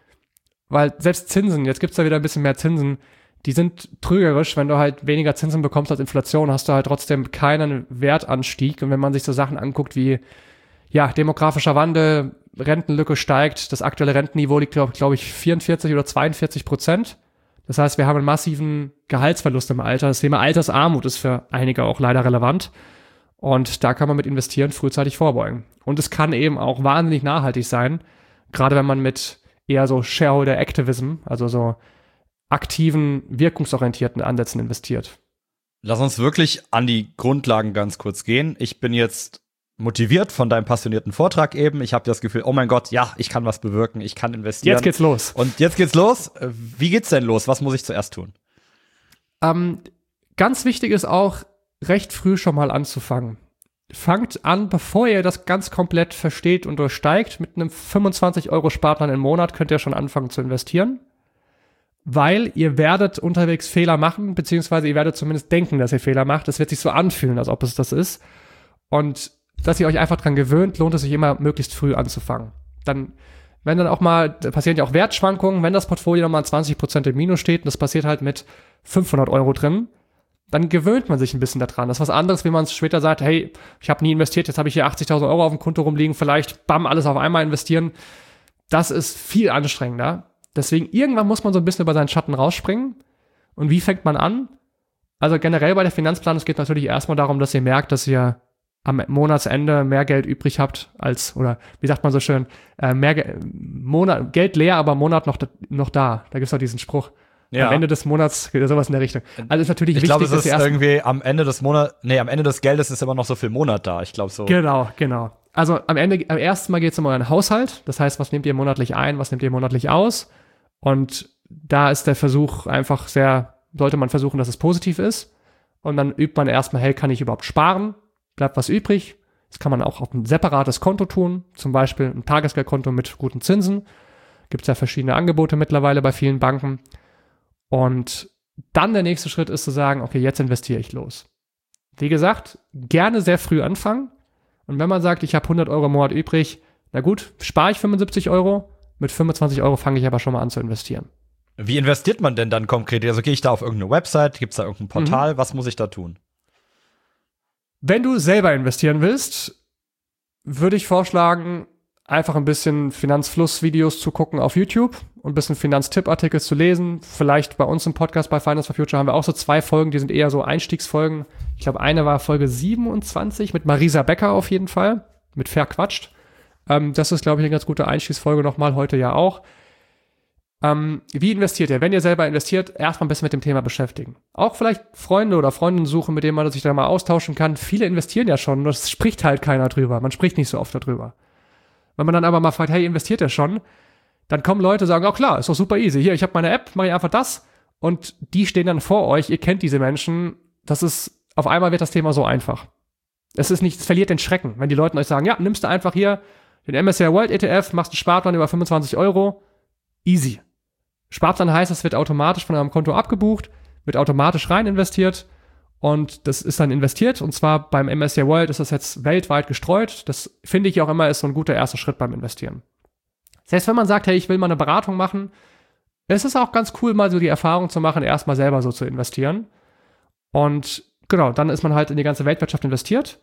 Speaker 1: weil selbst Zinsen, jetzt gibt es da wieder ein bisschen mehr Zinsen, die sind trügerisch, wenn du halt weniger Zinsen bekommst als Inflation, hast du halt trotzdem keinen Wertanstieg und wenn man sich so Sachen anguckt wie ja, demografischer Wandel, Rentenlücke steigt. Das aktuelle Rentenniveau liegt, glaube glaub ich, vierundvierzig oder zweiundvierzig Prozent. Das heißt, wir haben einen massiven Gehaltsverlust im Alter. Das Thema Altersarmut ist für einige auch leider relevant. Und da kann man mit Investieren frühzeitig vorbeugen. Und es kann eben auch wahnsinnig nachhaltig sein, gerade wenn man mit eher so Shareholder Activism, also so aktiven, wirkungsorientierten Ansätzen investiert.
Speaker 2: Lass uns wirklich an die Grundlagen ganz kurz gehen. Ich bin jetzt motiviert von deinem passionierten Vortrag eben. Ich habe das Gefühl, oh mein Gott, ja, ich kann was bewirken, ich kann investieren.
Speaker 1: Jetzt geht's los.
Speaker 2: Und jetzt geht's los. Wie geht's denn los? Was muss ich zuerst tun?
Speaker 1: Ähm, ganz wichtig ist auch, recht früh schon mal anzufangen. Fangt an, bevor ihr das ganz komplett versteht und durchsteigt, mit einem fünfundzwanzig Euro Sparplan im Monat könnt ihr schon anfangen zu investieren. Weil ihr werdet unterwegs Fehler machen, beziehungsweise ihr werdet zumindest denken, dass ihr Fehler macht. Es wird sich so anfühlen, als ob es das ist. Und dass ihr euch einfach dran gewöhnt, lohnt es sich immer, möglichst früh anzufangen. Dann, wenn dann auch mal, da passieren ja auch Wertschwankungen, wenn das Portfolio nochmal zwanzig Prozent im Minus steht und das passiert halt mit fünfhundert Euro drin, dann gewöhnt man sich ein bisschen daran. Das ist was anderes, wenn man später sagt, hey, ich habe nie investiert, jetzt habe ich hier achtzigtausend Euro auf dem Konto rumliegen, vielleicht, bam, alles auf einmal investieren. Das ist viel anstrengender. Deswegen, irgendwann muss man so ein bisschen über seinen Schatten rausspringen. Und wie fängt man an? Also generell bei der Finanzplanung, es geht natürlich erstmal darum, dass ihr merkt, dass ihr am Monatsende mehr Geld übrig habt als, oder wie sagt man so schön, äh, mehr Ge- Monat, Geld leer, aber Monat noch, noch da. Da gibt's doch diesen Spruch. Ja. Am Ende des Monats, sowas in der Richtung. Also ist natürlich
Speaker 2: ich
Speaker 1: wichtig,
Speaker 2: glaube, es ist irgendwie am Ende des Monats, nee, am Ende des Geldes ist immer noch so viel Monat da. Ich glaube so.
Speaker 1: Genau, genau. Also am Ende, am ersten Mal geht's um euren Haushalt. Das heißt, was nehmt ihr monatlich ein, was nehmt ihr monatlich aus? Und da ist der Versuch einfach sehr, sollte man versuchen, dass es positiv ist. Und dann übt man erstmal, hey, kann ich überhaupt sparen? Bleibt was übrig? Das kann man auch auf ein separates Konto tun, zum Beispiel ein Tagesgeldkonto mit guten Zinsen. Gibt es ja verschiedene Angebote mittlerweile bei vielen Banken. Und dann der nächste Schritt ist zu sagen, okay, jetzt investiere ich los. Wie gesagt, gerne sehr früh anfangen. Und wenn man sagt, ich habe hundert Euro im Monat übrig, na gut, spare ich fünfundsiebzig Euro, Mit fünfundzwanzig Euro fange ich aber schon mal an zu investieren.
Speaker 2: Wie investiert man denn dann konkret? Also gehe ich da auf irgendeine Website, gibt es da irgendein Portal,
Speaker 1: Mhm.
Speaker 2: was muss ich da tun?
Speaker 1: Wenn du selber investieren willst, würde ich vorschlagen, einfach ein bisschen Finanzfluss-Videos zu gucken auf YouTube und ein bisschen Finanztipp-Artikel zu lesen. Vielleicht bei uns im Podcast bei Finance for Future haben wir auch so zwei Folgen, die sind eher so Einstiegsfolgen. Ich glaube, eine war Folge siebenundzwanzig mit Marisa Becker auf jeden Fall, mit Verquatscht. Ähm, das ist, glaube ich, eine ganz gute Einstiegsfolge nochmal, heute ja auch. Ähm, wie investiert ihr? Wenn ihr selber investiert, erstmal ein bisschen mit dem Thema beschäftigen. Auch vielleicht Freunde oder Freundinnen suchen, mit denen man sich da mal austauschen kann. Viele investieren ja schon, nur es spricht halt keiner drüber. Man spricht nicht so oft darüber. Wenn man dann aber mal fragt, hey, investiert ihr schon? Dann kommen Leute und sagen, oh klar, ist doch super easy. Hier, ich habe meine App, mache ich einfach das. Und die stehen dann vor euch, ihr kennt diese Menschen. Das ist, auf einmal wird das Thema so einfach. Es ist nicht, es verliert den Schrecken. Wenn die Leute euch sagen, ja, nimmst du einfach hier den M S C I World E T F, machst einen Sparplan über fünfundzwanzig Euro, easy. Sparplan heißt, es wird automatisch von eurem Konto abgebucht, wird automatisch rein investiert und das ist dann investiert und zwar beim M S C I World ist das jetzt weltweit gestreut. Das finde ich auch immer ist so ein guter erster Schritt beim Investieren. Selbst wenn man sagt, hey, ich will mal eine Beratung machen, ist es auch ganz cool, mal so die Erfahrung zu machen, erstmal selber so zu investieren. Und genau, dann ist man halt in die ganze Weltwirtschaft investiert.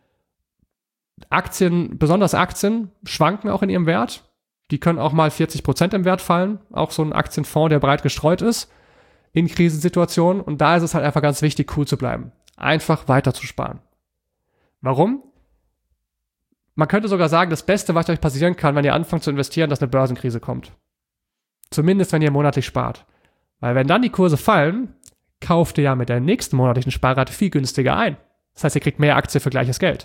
Speaker 1: Aktien, besonders Aktien, schwanken auch in ihrem Wert. Die können auch mal vierzig Prozent im Wert fallen. Auch so ein Aktienfonds, der breit gestreut ist in Krisensituationen. Und da ist es halt einfach ganz wichtig, cool zu bleiben. Einfach weiter zu sparen. Warum? Man könnte sogar sagen, das Beste, was euch passieren kann, wenn ihr anfangt zu investieren, dass eine Börsenkrise kommt. Zumindest, wenn ihr monatlich spart. Weil wenn dann die Kurse fallen, kauft ihr ja mit der nächsten monatlichen Sparrate viel günstiger ein. Das heißt, ihr kriegt mehr Aktien für gleiches Geld.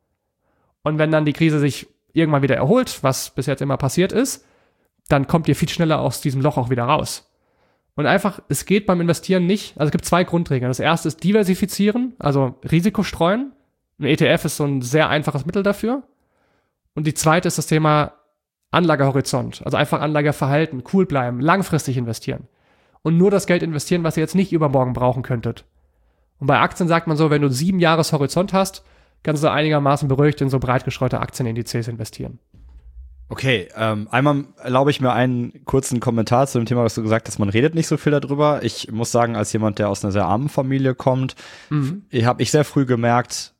Speaker 1: Und wenn dann die Krise sich irgendwann wieder erholt, was bis jetzt immer passiert ist, dann kommt ihr viel schneller aus diesem Loch auch wieder raus. Und einfach, es geht beim Investieren nicht, also es gibt zwei Grundregeln. Das erste ist diversifizieren, also Risiko streuen. Ein E T F ist so ein sehr einfaches Mittel dafür. Und die zweite ist das Thema Anlagehorizont, also einfach Anlageverhalten, cool bleiben, langfristig investieren. Und nur das Geld investieren, was ihr jetzt nicht übermorgen brauchen könntet. Und bei Aktien sagt man so, wenn du sieben Jahres Horizont hast, kannst du einigermaßen beruhigt in so breit gestreute Aktienindizes investieren.
Speaker 2: Okay, ähm, einmal erlaube ich mir einen kurzen Kommentar zu dem Thema, was du gesagt hast, man redet nicht so viel darüber. Ich muss sagen, als jemand, der aus einer sehr armen Familie kommt, mhm. habe ich sehr früh gemerkt,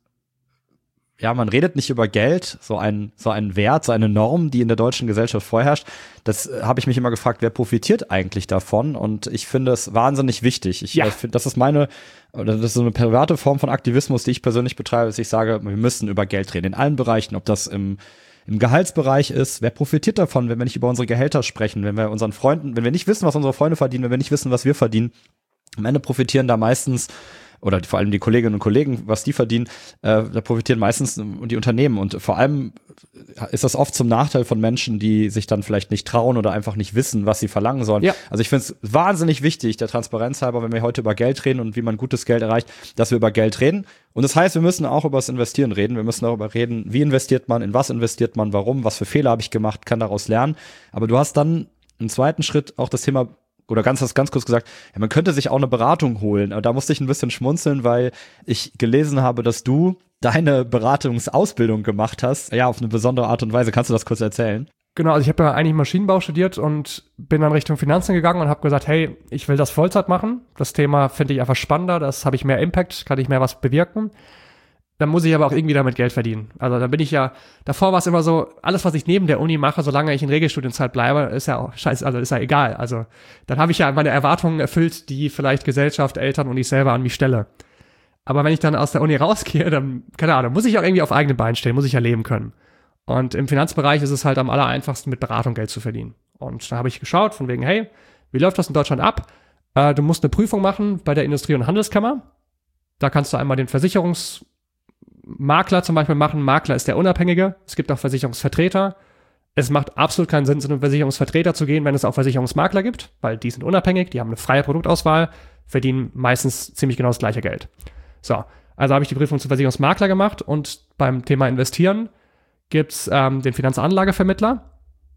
Speaker 2: ja, man redet nicht über Geld, so ein so ein Wert, so eine Norm, die in der deutschen Gesellschaft vorherrscht. Das äh, habe ich mich immer gefragt, wer profitiert eigentlich davon? Und ich finde es wahnsinnig wichtig. Ich
Speaker 1: ja.
Speaker 2: äh, finde, das ist meine, oder das ist so eine private Form von Aktivismus, die ich persönlich betreibe, dass ich sage, wir müssen über Geld reden in allen Bereichen, ob das im im Gehaltsbereich ist. Wer profitiert davon, wenn wir nicht über unsere Gehälter sprechen, wenn wir unseren Freunden, wenn wir nicht wissen, was unsere Freunde verdienen, wenn wir nicht wissen, was wir verdienen? Am Ende profitieren da meistens oder vor allem die Kolleginnen und Kollegen, was die verdienen, äh, da profitieren meistens die Unternehmen. Und vor allem ist das oft zum Nachteil von Menschen, die sich dann vielleicht nicht trauen oder einfach nicht wissen, was sie verlangen sollen. Ja. Also ich finde es wahnsinnig wichtig, der Transparenz halber, wenn wir heute über Geld reden und wie man gutes Geld erreicht, dass wir über Geld reden. Und das heißt, wir müssen auch über das Investieren reden. Wir müssen darüber reden, wie investiert man, in was investiert man, warum, was für Fehler habe ich gemacht, kann daraus lernen. Aber du hast dann im zweiten Schritt auch das Thema oder ganz, ganz kurz gesagt, ja, man könnte sich auch eine Beratung holen. Aber da musste ich ein bisschen schmunzeln, weil ich gelesen habe, dass du deine Beratungsausbildung gemacht hast. Ja, auf eine besondere Art und Weise. Kannst du das kurz erzählen?
Speaker 1: Genau, also ich habe ja eigentlich Maschinenbau studiert und bin dann Richtung Finanzen gegangen und habe gesagt, hey, ich will das Vollzeit machen. Das Thema finde ich einfach spannender, das habe ich mehr Impact, kann ich mehr was bewirken. Dann muss ich aber auch irgendwie damit Geld verdienen. Also dann bin ich ja, davor war es immer so, alles, was ich neben der Uni mache, solange ich in Regelstudienzeit bleibe, ist ja auch scheiße, also ist ja egal. Also dann habe ich ja meine Erwartungen erfüllt, die vielleicht Gesellschaft, Eltern und ich selber an mich stelle. Aber wenn ich dann aus der Uni rausgehe, dann, keine Ahnung, muss ich auch irgendwie auf eigenen Beinen stehen, muss ich ja leben können. Und im Finanzbereich ist es halt am aller einfachsten, mit Beratung Geld zu verdienen. Und da habe ich geschaut, von wegen, hey, wie läuft das in Deutschland ab? Äh, du musst eine Prüfung machen bei der Industrie- und Handelskammer. Da kannst du einmal den Versicherungs Makler zum Beispiel machen. Makler ist der Unabhängige. Es gibt auch Versicherungsvertreter. Es macht absolut keinen Sinn, zu einem Versicherungsvertreter zu gehen, wenn es auch Versicherungsmakler gibt, weil die sind unabhängig, die haben eine freie Produktauswahl, verdienen meistens ziemlich genau das gleiche Geld. So, also habe ich die Prüfung zum Versicherungsmakler gemacht und beim Thema Investieren gibt's ähm, den Finanzanlagevermittler.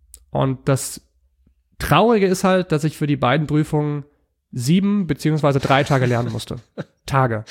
Speaker 1: Und das Traurige ist halt, dass ich für die beiden Prüfungen sieben beziehungsweise drei Tage lernen musste. Tage.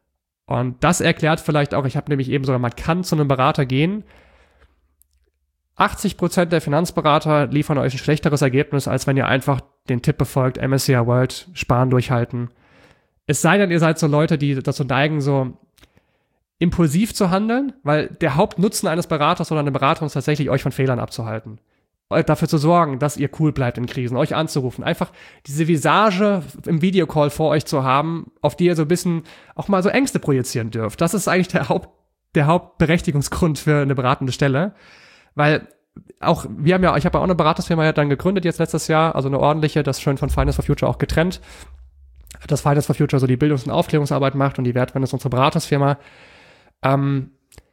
Speaker 1: Und das erklärt vielleicht auch, ich habe nämlich eben sogar, man kann zu einem Berater gehen. achtzig Prozent der Finanzberater liefern euch ein schlechteres Ergebnis, als wenn ihr einfach den Tipp befolgt, M S C I World, sparen, durchhalten. Es sei denn, ihr seid so Leute, die dazu neigen, so impulsiv zu handeln, weil der Hauptnutzen eines Beraters oder einer Beratung ist tatsächlich, euch von Fehlern abzuhalten. Dafür zu sorgen, dass ihr cool bleibt in Krisen, euch anzurufen, einfach diese Visage im Videocall vor euch zu haben, auf die ihr so ein bisschen auch mal so Ängste projizieren dürft. Das ist eigentlich der Haupt, der Hauptberechtigungsgrund für eine beratende Stelle, weil auch, wir haben ja, ich habe ja auch eine Beraterfirma ja dann gegründet jetzt letztes Jahr, also eine ordentliche, das schön von Finance for Future auch getrennt, dass Finance for Future so die Bildungs- und Aufklärungsarbeit macht und die Wertwende ist unsere Beratersfirma. Ähm,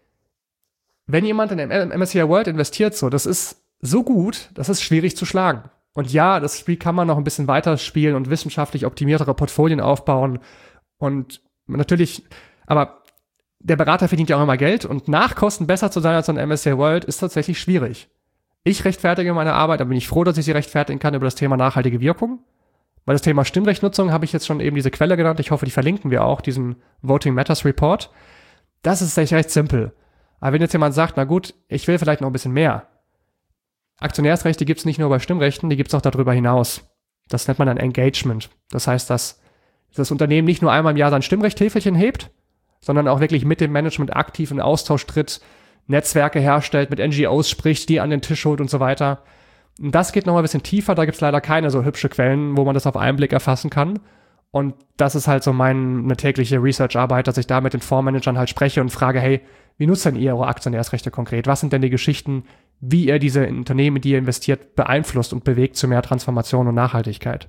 Speaker 1: wenn jemand in M S C I World investiert, so, das ist so gut, das ist schwierig zu schlagen. Und ja, das Spiel kann man noch ein bisschen weiter spielen und wissenschaftlich optimiertere Portfolien aufbauen. Und natürlich, aber der Berater verdient ja auch immer Geld und nach Kosten besser zu sein als ein M S C I World ist tatsächlich schwierig. Ich rechtfertige meine Arbeit, da bin ich froh, dass ich sie rechtfertigen kann über das Thema nachhaltige Wirkung. Weil das Thema Stimmrechtnutzung habe ich jetzt schon eben diese Quelle genannt. Ich hoffe, die verlinken wir auch, diesen Voting Matters Report. Das ist echt recht simpel. Aber wenn jetzt jemand sagt, na gut, ich will vielleicht noch ein bisschen mehr. Aktionärsrechte gibt es nicht nur bei Stimmrechten, die gibt es auch darüber hinaus. Das nennt man dann Engagement. Das heißt, dass das Unternehmen nicht nur einmal im Jahr sein Stimmrechthäfelchen hebt, sondern auch wirklich mit dem Management aktiv in Austausch tritt, Netzwerke herstellt, mit N G Os spricht, die an den Tisch holt und so weiter. Und das geht noch mal ein bisschen tiefer, da gibt es leider keine so hübsche Quellen, wo man das auf einen Blick erfassen kann. Und das ist halt so meine tägliche Research-Arbeit, dass ich da mit den Fondsmanagern halt spreche und frage, hey, wie nutzt denn ihr eure Aktionärsrechte konkret? Was sind denn die Geschichten, wie ihr diese Unternehmen, die ihr investiert, beeinflusst und bewegt zu mehr Transformation und Nachhaltigkeit?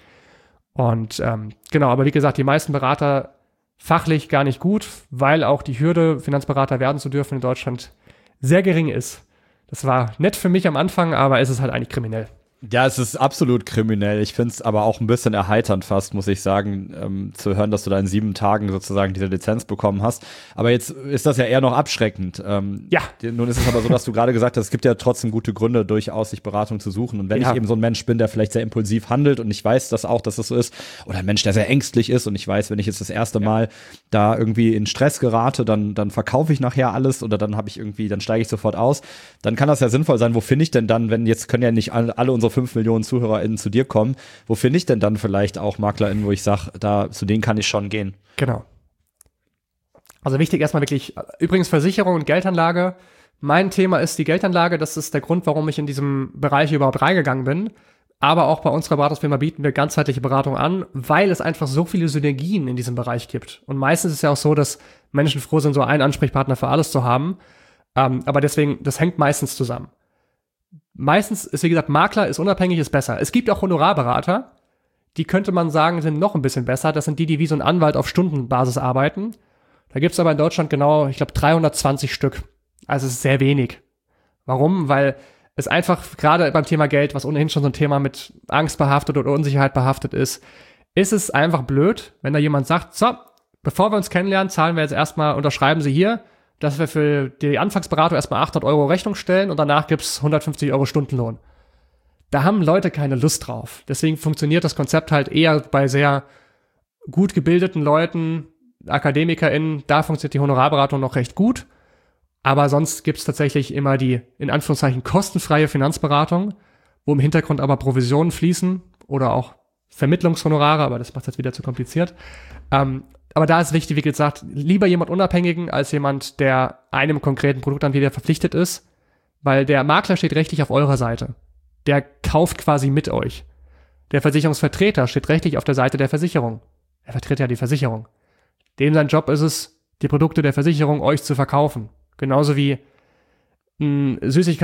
Speaker 1: Und ähm, genau, aber wie gesagt, die meisten Berater fachlich gar nicht gut, weil auch die Hürde, Finanzberater werden zu dürfen in Deutschland, sehr gering ist. Das war nett für mich am Anfang, aber es ist halt eigentlich kriminell.
Speaker 2: Ja, es ist absolut kriminell. Ich finde es aber auch ein bisschen erheiternd fast, muss ich sagen, ähm, zu hören, dass du da in sieben Tagen sozusagen diese Lizenz bekommen hast. Aber jetzt ist das ja eher noch abschreckend. Ähm,
Speaker 1: ja.
Speaker 2: Nun ist es aber so, dass du gerade gesagt hast, es gibt ja trotzdem gute Gründe, durchaus sich Beratung zu suchen. Und wenn ja. ich eben so ein Mensch bin, der vielleicht sehr impulsiv handelt und ich weiß das auch, dass das so ist, oder ein Mensch, der sehr ängstlich ist und ich weiß, wenn ich jetzt das erste ja. Mal da irgendwie in Stress gerate, dann, dann verkaufe ich nachher alles oder dann habe ich irgendwie, dann steige ich sofort aus, dann kann das ja sinnvoll sein. Wo finde ich denn dann, wenn jetzt können ja nicht alle, alle unsere fünf Millionen ZuhörerInnen zu dir kommen, wo finde ich denn dann vielleicht auch MaklerInnen, wo ich sage, da zu denen kann ich schon gehen?
Speaker 1: Genau. Also wichtig erstmal wirklich, übrigens Versicherung und Geldanlage. Mein Thema ist die Geldanlage, das ist der Grund, warum ich in diesem Bereich überhaupt reingegangen bin. Aber auch bei unserer Beratungsfirma bieten wir ganzheitliche Beratung an, weil es einfach so viele Synergien in diesem Bereich gibt. Und meistens ist es ja auch so, dass Menschen froh sind, so einen Ansprechpartner für alles zu haben. Ähm, aber deswegen, das hängt meistens zusammen. Meistens ist, wie gesagt, Makler ist unabhängig, ist besser. Es gibt auch Honorarberater, die könnte man sagen, sind noch ein bisschen besser. Das sind die, die wie so ein Anwalt auf Stundenbasis arbeiten. Da gibt es aber in Deutschland genau, ich glaube, dreihundertzwanzig Stück. Also es ist sehr wenig. Warum? Weil es einfach gerade beim Thema Geld, was ohnehin schon so ein Thema mit Angst behaftet oder Unsicherheit behaftet ist, ist es einfach blöd, wenn da jemand sagt, so, bevor wir uns kennenlernen, zahlen wir jetzt erstmal, unterschreiben Sie hier, dass wir für die Anfangsberatung erstmal achthundert Euro Rechnung stellen und danach gibt's hundertfünfzig Euro Stundenlohn. Da haben Leute keine Lust drauf. Deswegen funktioniert das Konzept halt eher bei sehr gut gebildeten Leuten, AkademikerInnen, da funktioniert die Honorarberatung noch recht gut. Aber sonst gibt's tatsächlich immer die, in Anführungszeichen, kostenfreie Finanzberatung, wo im Hintergrund aber Provisionen fließen oder auch Vermittlungshonorare, aber das macht jetzt wieder zu kompliziert. Ähm, Aber da ist wichtig, wie gesagt, lieber jemand Unabhängigen als jemand, der einem konkreten Produktanbieter verpflichtet ist, weil der Makler steht rechtlich auf eurer Seite. Der kauft quasi mit euch. Der Versicherungsvertreter steht rechtlich auf der Seite der Versicherung. Er vertritt ja die Versicherung. Dem sein Job ist es, die Produkte der Versicherung euch zu verkaufen. Genauso wie ein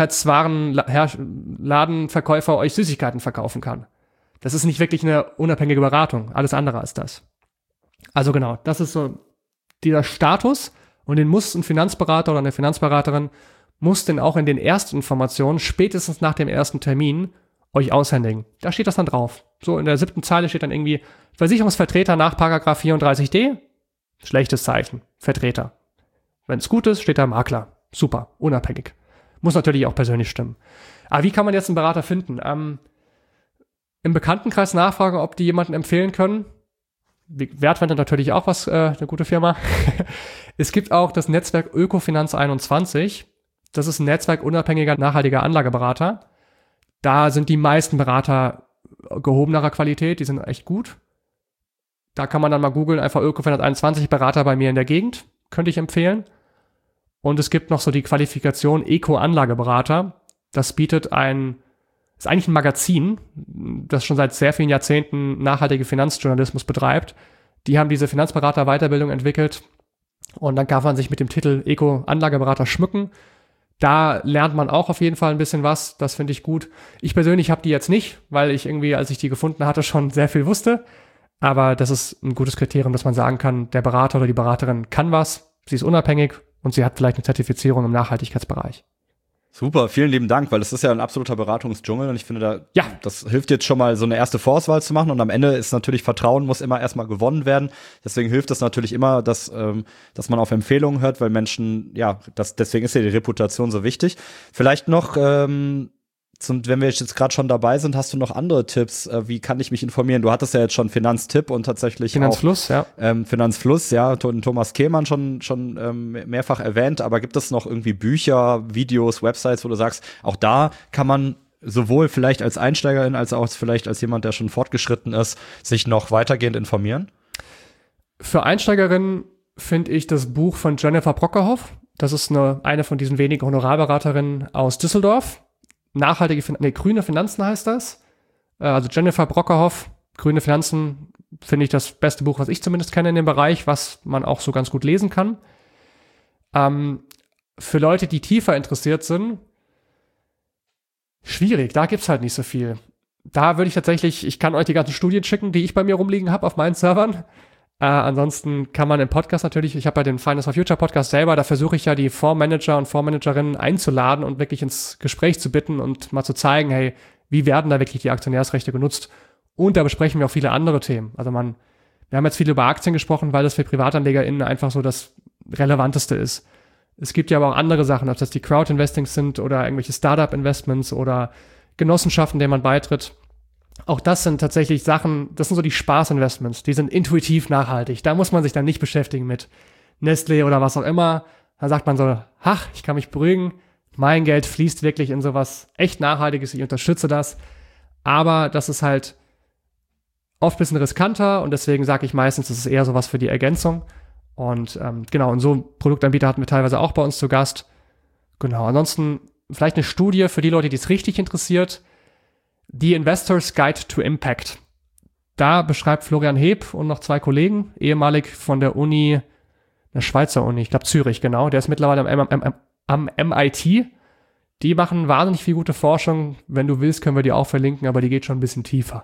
Speaker 1: Süßigkeitswarenladenverkäufer euch Süßigkeiten verkaufen kann. Das ist nicht wirklich eine unabhängige Beratung. Alles andere als das. Also genau, das ist so dieser Status und den muss ein Finanzberater oder eine Finanzberaterin muss den auch in den ersten Informationen, spätestens nach dem ersten Termin, euch aushändigen. Da steht das dann drauf. So in der siebten Zeile steht dann irgendwie Versicherungsvertreter nach Paragraph vierunddreißig d. Schlechtes Zeichen. Vertreter. Wenn es gut ist, steht da Makler. Super, unabhängig. Muss natürlich auch persönlich stimmen. Aber wie kann man jetzt einen Berater finden? Ähm, im Bekanntenkreis nachfragen, ob die jemanden empfehlen können. Wertwende natürlich auch was, äh, eine gute Firma. Es gibt auch das Netzwerk Ökofinanz einundzwanzig. Das ist ein netzwerkunabhängiger, nachhaltiger Anlageberater. Da sind die meisten Berater gehobenerer Qualität, die sind echt gut. Da kann man dann mal googeln, einfach Öko vierhunderteinundzwanzig Berater bei mir in der Gegend, könnte ich empfehlen. Und es gibt noch so die Qualifikation Eco-Anlageberater. Das bietet ein, ist eigentlich ein Magazin, das schon seit sehr vielen Jahrzehnten nachhaltige Finanzjournalismus betreibt. Die haben diese Finanzberater-Weiterbildung entwickelt und dann kann man sich mit dem Titel Eco-Anlageberater schmücken. Da lernt man auch auf jeden Fall ein bisschen was, das finde ich gut. Ich persönlich habe die jetzt nicht, weil ich irgendwie, als ich die gefunden hatte, schon sehr viel wusste. Aber das ist ein gutes Kriterium, dass man sagen kann, der Berater oder die Beraterin kann was, sie ist unabhängig und sie hat vielleicht eine Zertifizierung im Nachhaltigkeitsbereich.
Speaker 2: Super, vielen lieben Dank, weil das ist ja ein absoluter Beratungsdschungel und ich finde, da,
Speaker 1: ja.
Speaker 2: das hilft jetzt schon mal, so eine erste Vorauswahl zu machen und am Ende ist natürlich Vertrauen muss immer erstmal gewonnen werden. Deswegen hilft es natürlich immer, dass, ähm, dass man auf Empfehlungen hört, weil Menschen, ja, das, deswegen ist ja die Reputation so wichtig. Vielleicht noch, ähm, zum, wenn wir jetzt gerade schon dabei sind, hast du noch andere Tipps? Äh, wie kann ich mich informieren? Du hattest ja jetzt schon Finanztipp und tatsächlich
Speaker 1: Finanzfluss,
Speaker 2: auch,
Speaker 1: ja.
Speaker 2: Ähm, Finanzfluss, ja, Thomas Kehlmann schon schon ähm, mehrfach erwähnt. Aber gibt es noch irgendwie Bücher, Videos, Websites, wo du sagst, auch da kann man sowohl vielleicht als Einsteigerin als auch vielleicht als jemand, der schon fortgeschritten ist, sich noch weitergehend informieren?
Speaker 1: Für Einsteigerinnen finde ich das Buch von Jennifer Brockerhoff. Das ist eine, eine von diesen wenigen Honorarberaterinnen aus Düsseldorf. Nachhaltige, fin- nee, grüne Finanzen heißt das. Äh, also Jennifer Brockerhoff, grüne Finanzen, finde ich das beste Buch, was ich zumindest kenne in dem Bereich, was man auch so ganz gut lesen kann. Ähm, für Leute, die tiefer interessiert sind, schwierig, da gibt's halt nicht so viel. Da würde ich tatsächlich, ich kann euch die ganzen Studien schicken, die ich bei mir rumliegen habe auf meinen Servern. Äh, ansonsten kann man im Podcast natürlich, ich habe ja den Finance for Future Podcast selber, da versuche ich ja die Fondsmanager und Fondsmanagerinnen einzuladen und wirklich ins Gespräch zu bitten und mal zu zeigen, hey, wie werden da wirklich die Aktionärsrechte genutzt? Und da besprechen wir auch viele andere Themen. Also man, wir haben jetzt viel über Aktien gesprochen, weil das für PrivatanlegerInnen einfach so das Relevanteste ist. Es gibt ja aber auch andere Sachen, ob das die Crowd-Investings sind oder irgendwelche Startup-Investments oder Genossenschaften, denen man beitritt. Auch das sind tatsächlich Sachen, das sind so die Spaß-Investments, die sind intuitiv nachhaltig. Da muss man sich dann nicht beschäftigen mit Nestlé oder was auch immer. Da sagt man so, ach, ich kann mich beruhigen, mein Geld fließt wirklich in sowas echt Nachhaltiges, ich unterstütze das. Aber das ist halt oft ein bisschen riskanter und deswegen sage ich meistens, das ist eher sowas für die Ergänzung. Und ähm, genau, und so Produktanbieter hatten wir teilweise auch bei uns zu Gast. Genau, ansonsten vielleicht eine Studie für die Leute, die es richtig interessiert. The Investor's Guide to Impact. Da beschreibt Florian Heb und noch zwei Kollegen, ehemalig von der Uni, der Schweizer Uni, ich glaube Zürich, genau, der ist mittlerweile am, am, am, am M I T. Die machen wahnsinnig viel gute Forschung. Wenn du willst, können wir die auch verlinken, aber die geht schon ein bisschen tiefer.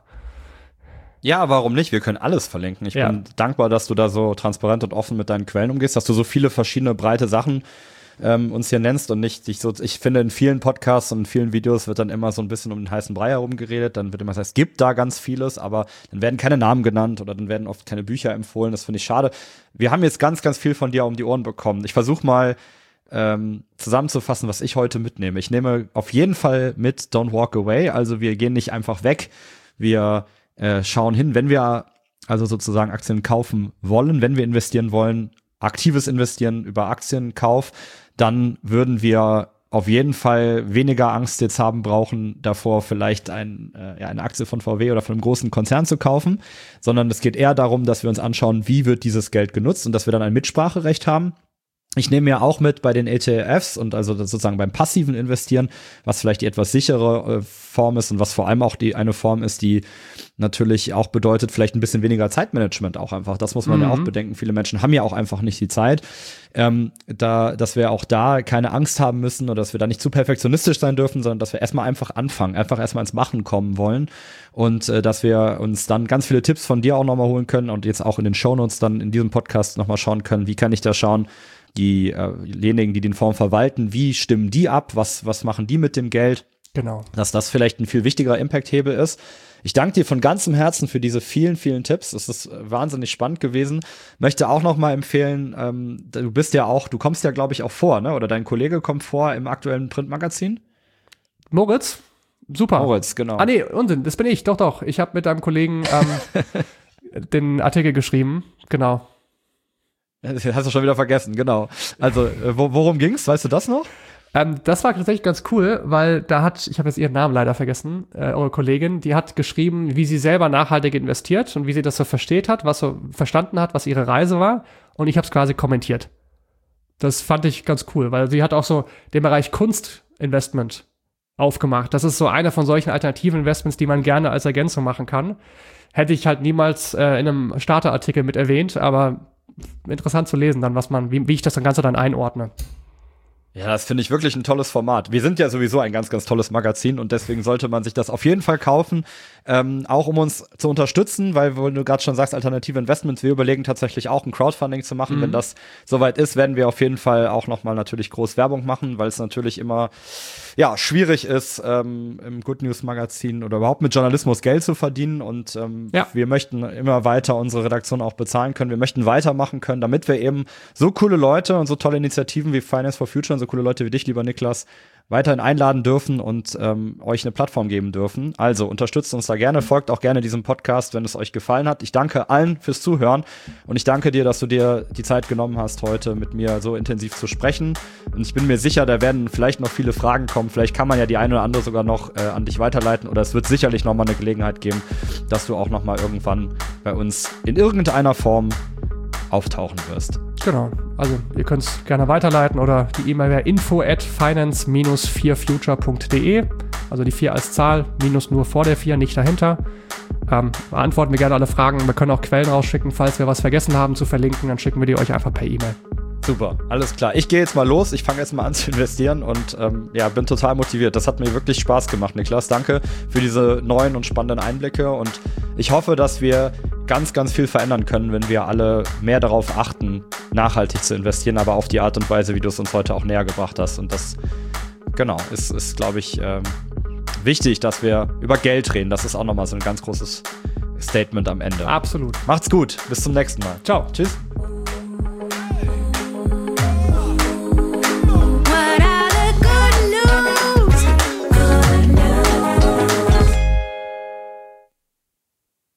Speaker 2: Ja, warum nicht? Wir können alles verlinken. Ich
Speaker 1: ja.
Speaker 2: bin dankbar, dass du da so transparent und offen mit deinen Quellen umgehst, dass du so viele verschiedene breite Sachen ähm, uns hier nennst und nicht dich so. Ich finde, in vielen Podcasts und in vielen Videos wird dann immer so ein bisschen um den heißen Brei herum geredet. Dann wird immer gesagt, es gibt da ganz vieles, aber dann werden keine Namen genannt oder dann werden oft keine Bücher empfohlen. Das finde ich schade. Wir haben jetzt ganz, ganz viel von dir um die Ohren bekommen. Ich versuche mal ähm, zusammenzufassen, was ich heute mitnehme. Ich nehme auf jeden Fall mit Don't Walk Away. Also wir gehen nicht einfach weg. Wir äh, schauen hin, wenn wir also sozusagen Aktien kaufen wollen, wenn wir investieren wollen, aktives Investieren über Aktienkauf, dann würden wir auf jeden Fall weniger Angst jetzt haben brauchen, davor vielleicht ein, äh, ja, eine Aktie von V W oder von einem großen Konzern zu kaufen, sondern es geht eher darum, dass wir uns anschauen, wie wird dieses Geld genutzt und dass wir dann ein Mitspracherecht haben. Ich nehme ja auch mit bei den E T Fs und also sozusagen beim passiven Investieren, was vielleicht die etwas sichere äh, Form ist und was vor allem auch die eine Form ist, die natürlich auch bedeutet, vielleicht ein bisschen weniger Zeitmanagement auch einfach. Das muss man mhm. ja auch bedenken. Viele Menschen haben ja auch einfach nicht die Zeit, ähm, da, dass wir auch da keine Angst haben müssen oder dass wir da nicht zu perfektionistisch sein dürfen, sondern dass wir erstmal einfach anfangen, einfach erstmal ins Machen kommen wollen und äh, dass wir uns dann ganz viele Tipps von dir auch nochmal holen können und jetzt auch in den Shownotes dann in diesem Podcast nochmal schauen können, wie kann ich da schauen, diejenigen, die den Fonds verwalten, wie stimmen die ab, was, was machen die mit dem Geld?
Speaker 1: Genau.
Speaker 2: Dass das vielleicht ein viel wichtigerer Impact-Hebel ist. Ich danke dir von ganzem Herzen für diese vielen, vielen Tipps. Es ist wahnsinnig spannend gewesen. Möchte auch noch mal empfehlen, ähm, du bist ja auch, du kommst ja, glaube ich, auch vor, ne? Oder dein Kollege kommt vor im aktuellen Printmagazin?
Speaker 1: Moritz? Super.
Speaker 2: Moritz, genau.
Speaker 1: Ah nee, Unsinn, das bin ich, doch, doch. Ich habe mit einem Kollegen ähm, den Artikel geschrieben, genau.
Speaker 2: Das hast du schon wieder vergessen, genau. Also, worum ging's? Weißt du das noch?
Speaker 1: Ähm, das war tatsächlich ganz cool, weil da hat, ich habe jetzt ihren Namen leider vergessen, äh, eure Kollegin, die hat geschrieben, wie sie selber nachhaltig investiert und wie sie das so versteht hat, was so verstanden hat, was ihre Reise war. Und ich habe es quasi kommentiert. Das fand ich ganz cool, weil sie hat auch so den Bereich Kunstinvestment aufgemacht. Das ist so einer von solchen alternativen Investments, die man gerne als Ergänzung machen kann. Hätte ich halt niemals äh, in einem Starterartikel mit erwähnt, aber interessant zu lesen dann, was man, wie, wie ich das Ganze dann einordne.
Speaker 2: Ja, das finde ich wirklich ein tolles Format. Wir sind ja sowieso ein ganz, ganz tolles Magazin und deswegen sollte man sich das auf jeden Fall kaufen, ähm, auch um uns zu unterstützen, weil, wenn du gerade schon sagst, alternative Investments, wir überlegen tatsächlich auch ein Crowdfunding zu machen. Mhm. Wenn das soweit ist, werden wir auf jeden Fall auch nochmal natürlich groß Werbung machen, weil es natürlich immer ja schwierig ist, ähm, im Good News Magazin oder überhaupt mit Journalismus Geld zu verdienen und ähm, ja. wir möchten immer weiter unsere Redaktion auch bezahlen können. Wir möchten weitermachen können, damit wir eben so coole Leute und so tolle Initiativen wie Finance for Future und so coole Leute wie dich, lieber Niklas, weiterhin einladen dürfen und ähm, euch eine Plattform geben dürfen. Also unterstützt uns da gerne, folgt auch gerne diesem Podcast, wenn es euch gefallen hat. Ich danke allen fürs Zuhören und ich danke dir, dass du dir die Zeit genommen hast, heute mit mir so intensiv zu sprechen. Und ich bin mir sicher, da werden vielleicht noch viele Fragen kommen. Vielleicht kann man ja die eine oder andere sogar noch äh, an dich weiterleiten oder es wird sicherlich noch mal eine Gelegenheit geben, dass du auch noch mal irgendwann bei uns in irgendeiner Form auftauchen wirst.
Speaker 1: Genau, also ihr könnt es gerne weiterleiten oder die E-Mail wäre info at finance dash vier future punkt de, also die vier als Zahl, minus nur vor der vier, nicht dahinter. Ähm, beantworten wir gerne alle Fragen, wir können auch Quellen rausschicken, falls wir was vergessen haben zu verlinken, dann schicken wir die euch einfach per E-Mail.
Speaker 2: Super, alles klar. Ich gehe jetzt mal los, ich fange jetzt mal an zu investieren und ähm, ja, bin total motiviert. Das hat mir wirklich Spaß gemacht, Niklas. Danke für diese neuen und spannenden Einblicke und ich hoffe, dass wir ganz, ganz viel verändern können, wenn wir alle mehr darauf achten, nachhaltig zu investieren, aber auf die Art und Weise, wie du es uns heute auch näher gebracht hast. Und das, genau, ist, ist glaube ich, ähm, wichtig, dass wir über Geld reden. Das ist auch nochmal so ein ganz großes Statement am Ende.
Speaker 1: Absolut.
Speaker 2: Macht's gut, bis zum nächsten Mal.
Speaker 1: Ciao.
Speaker 2: Tschüss.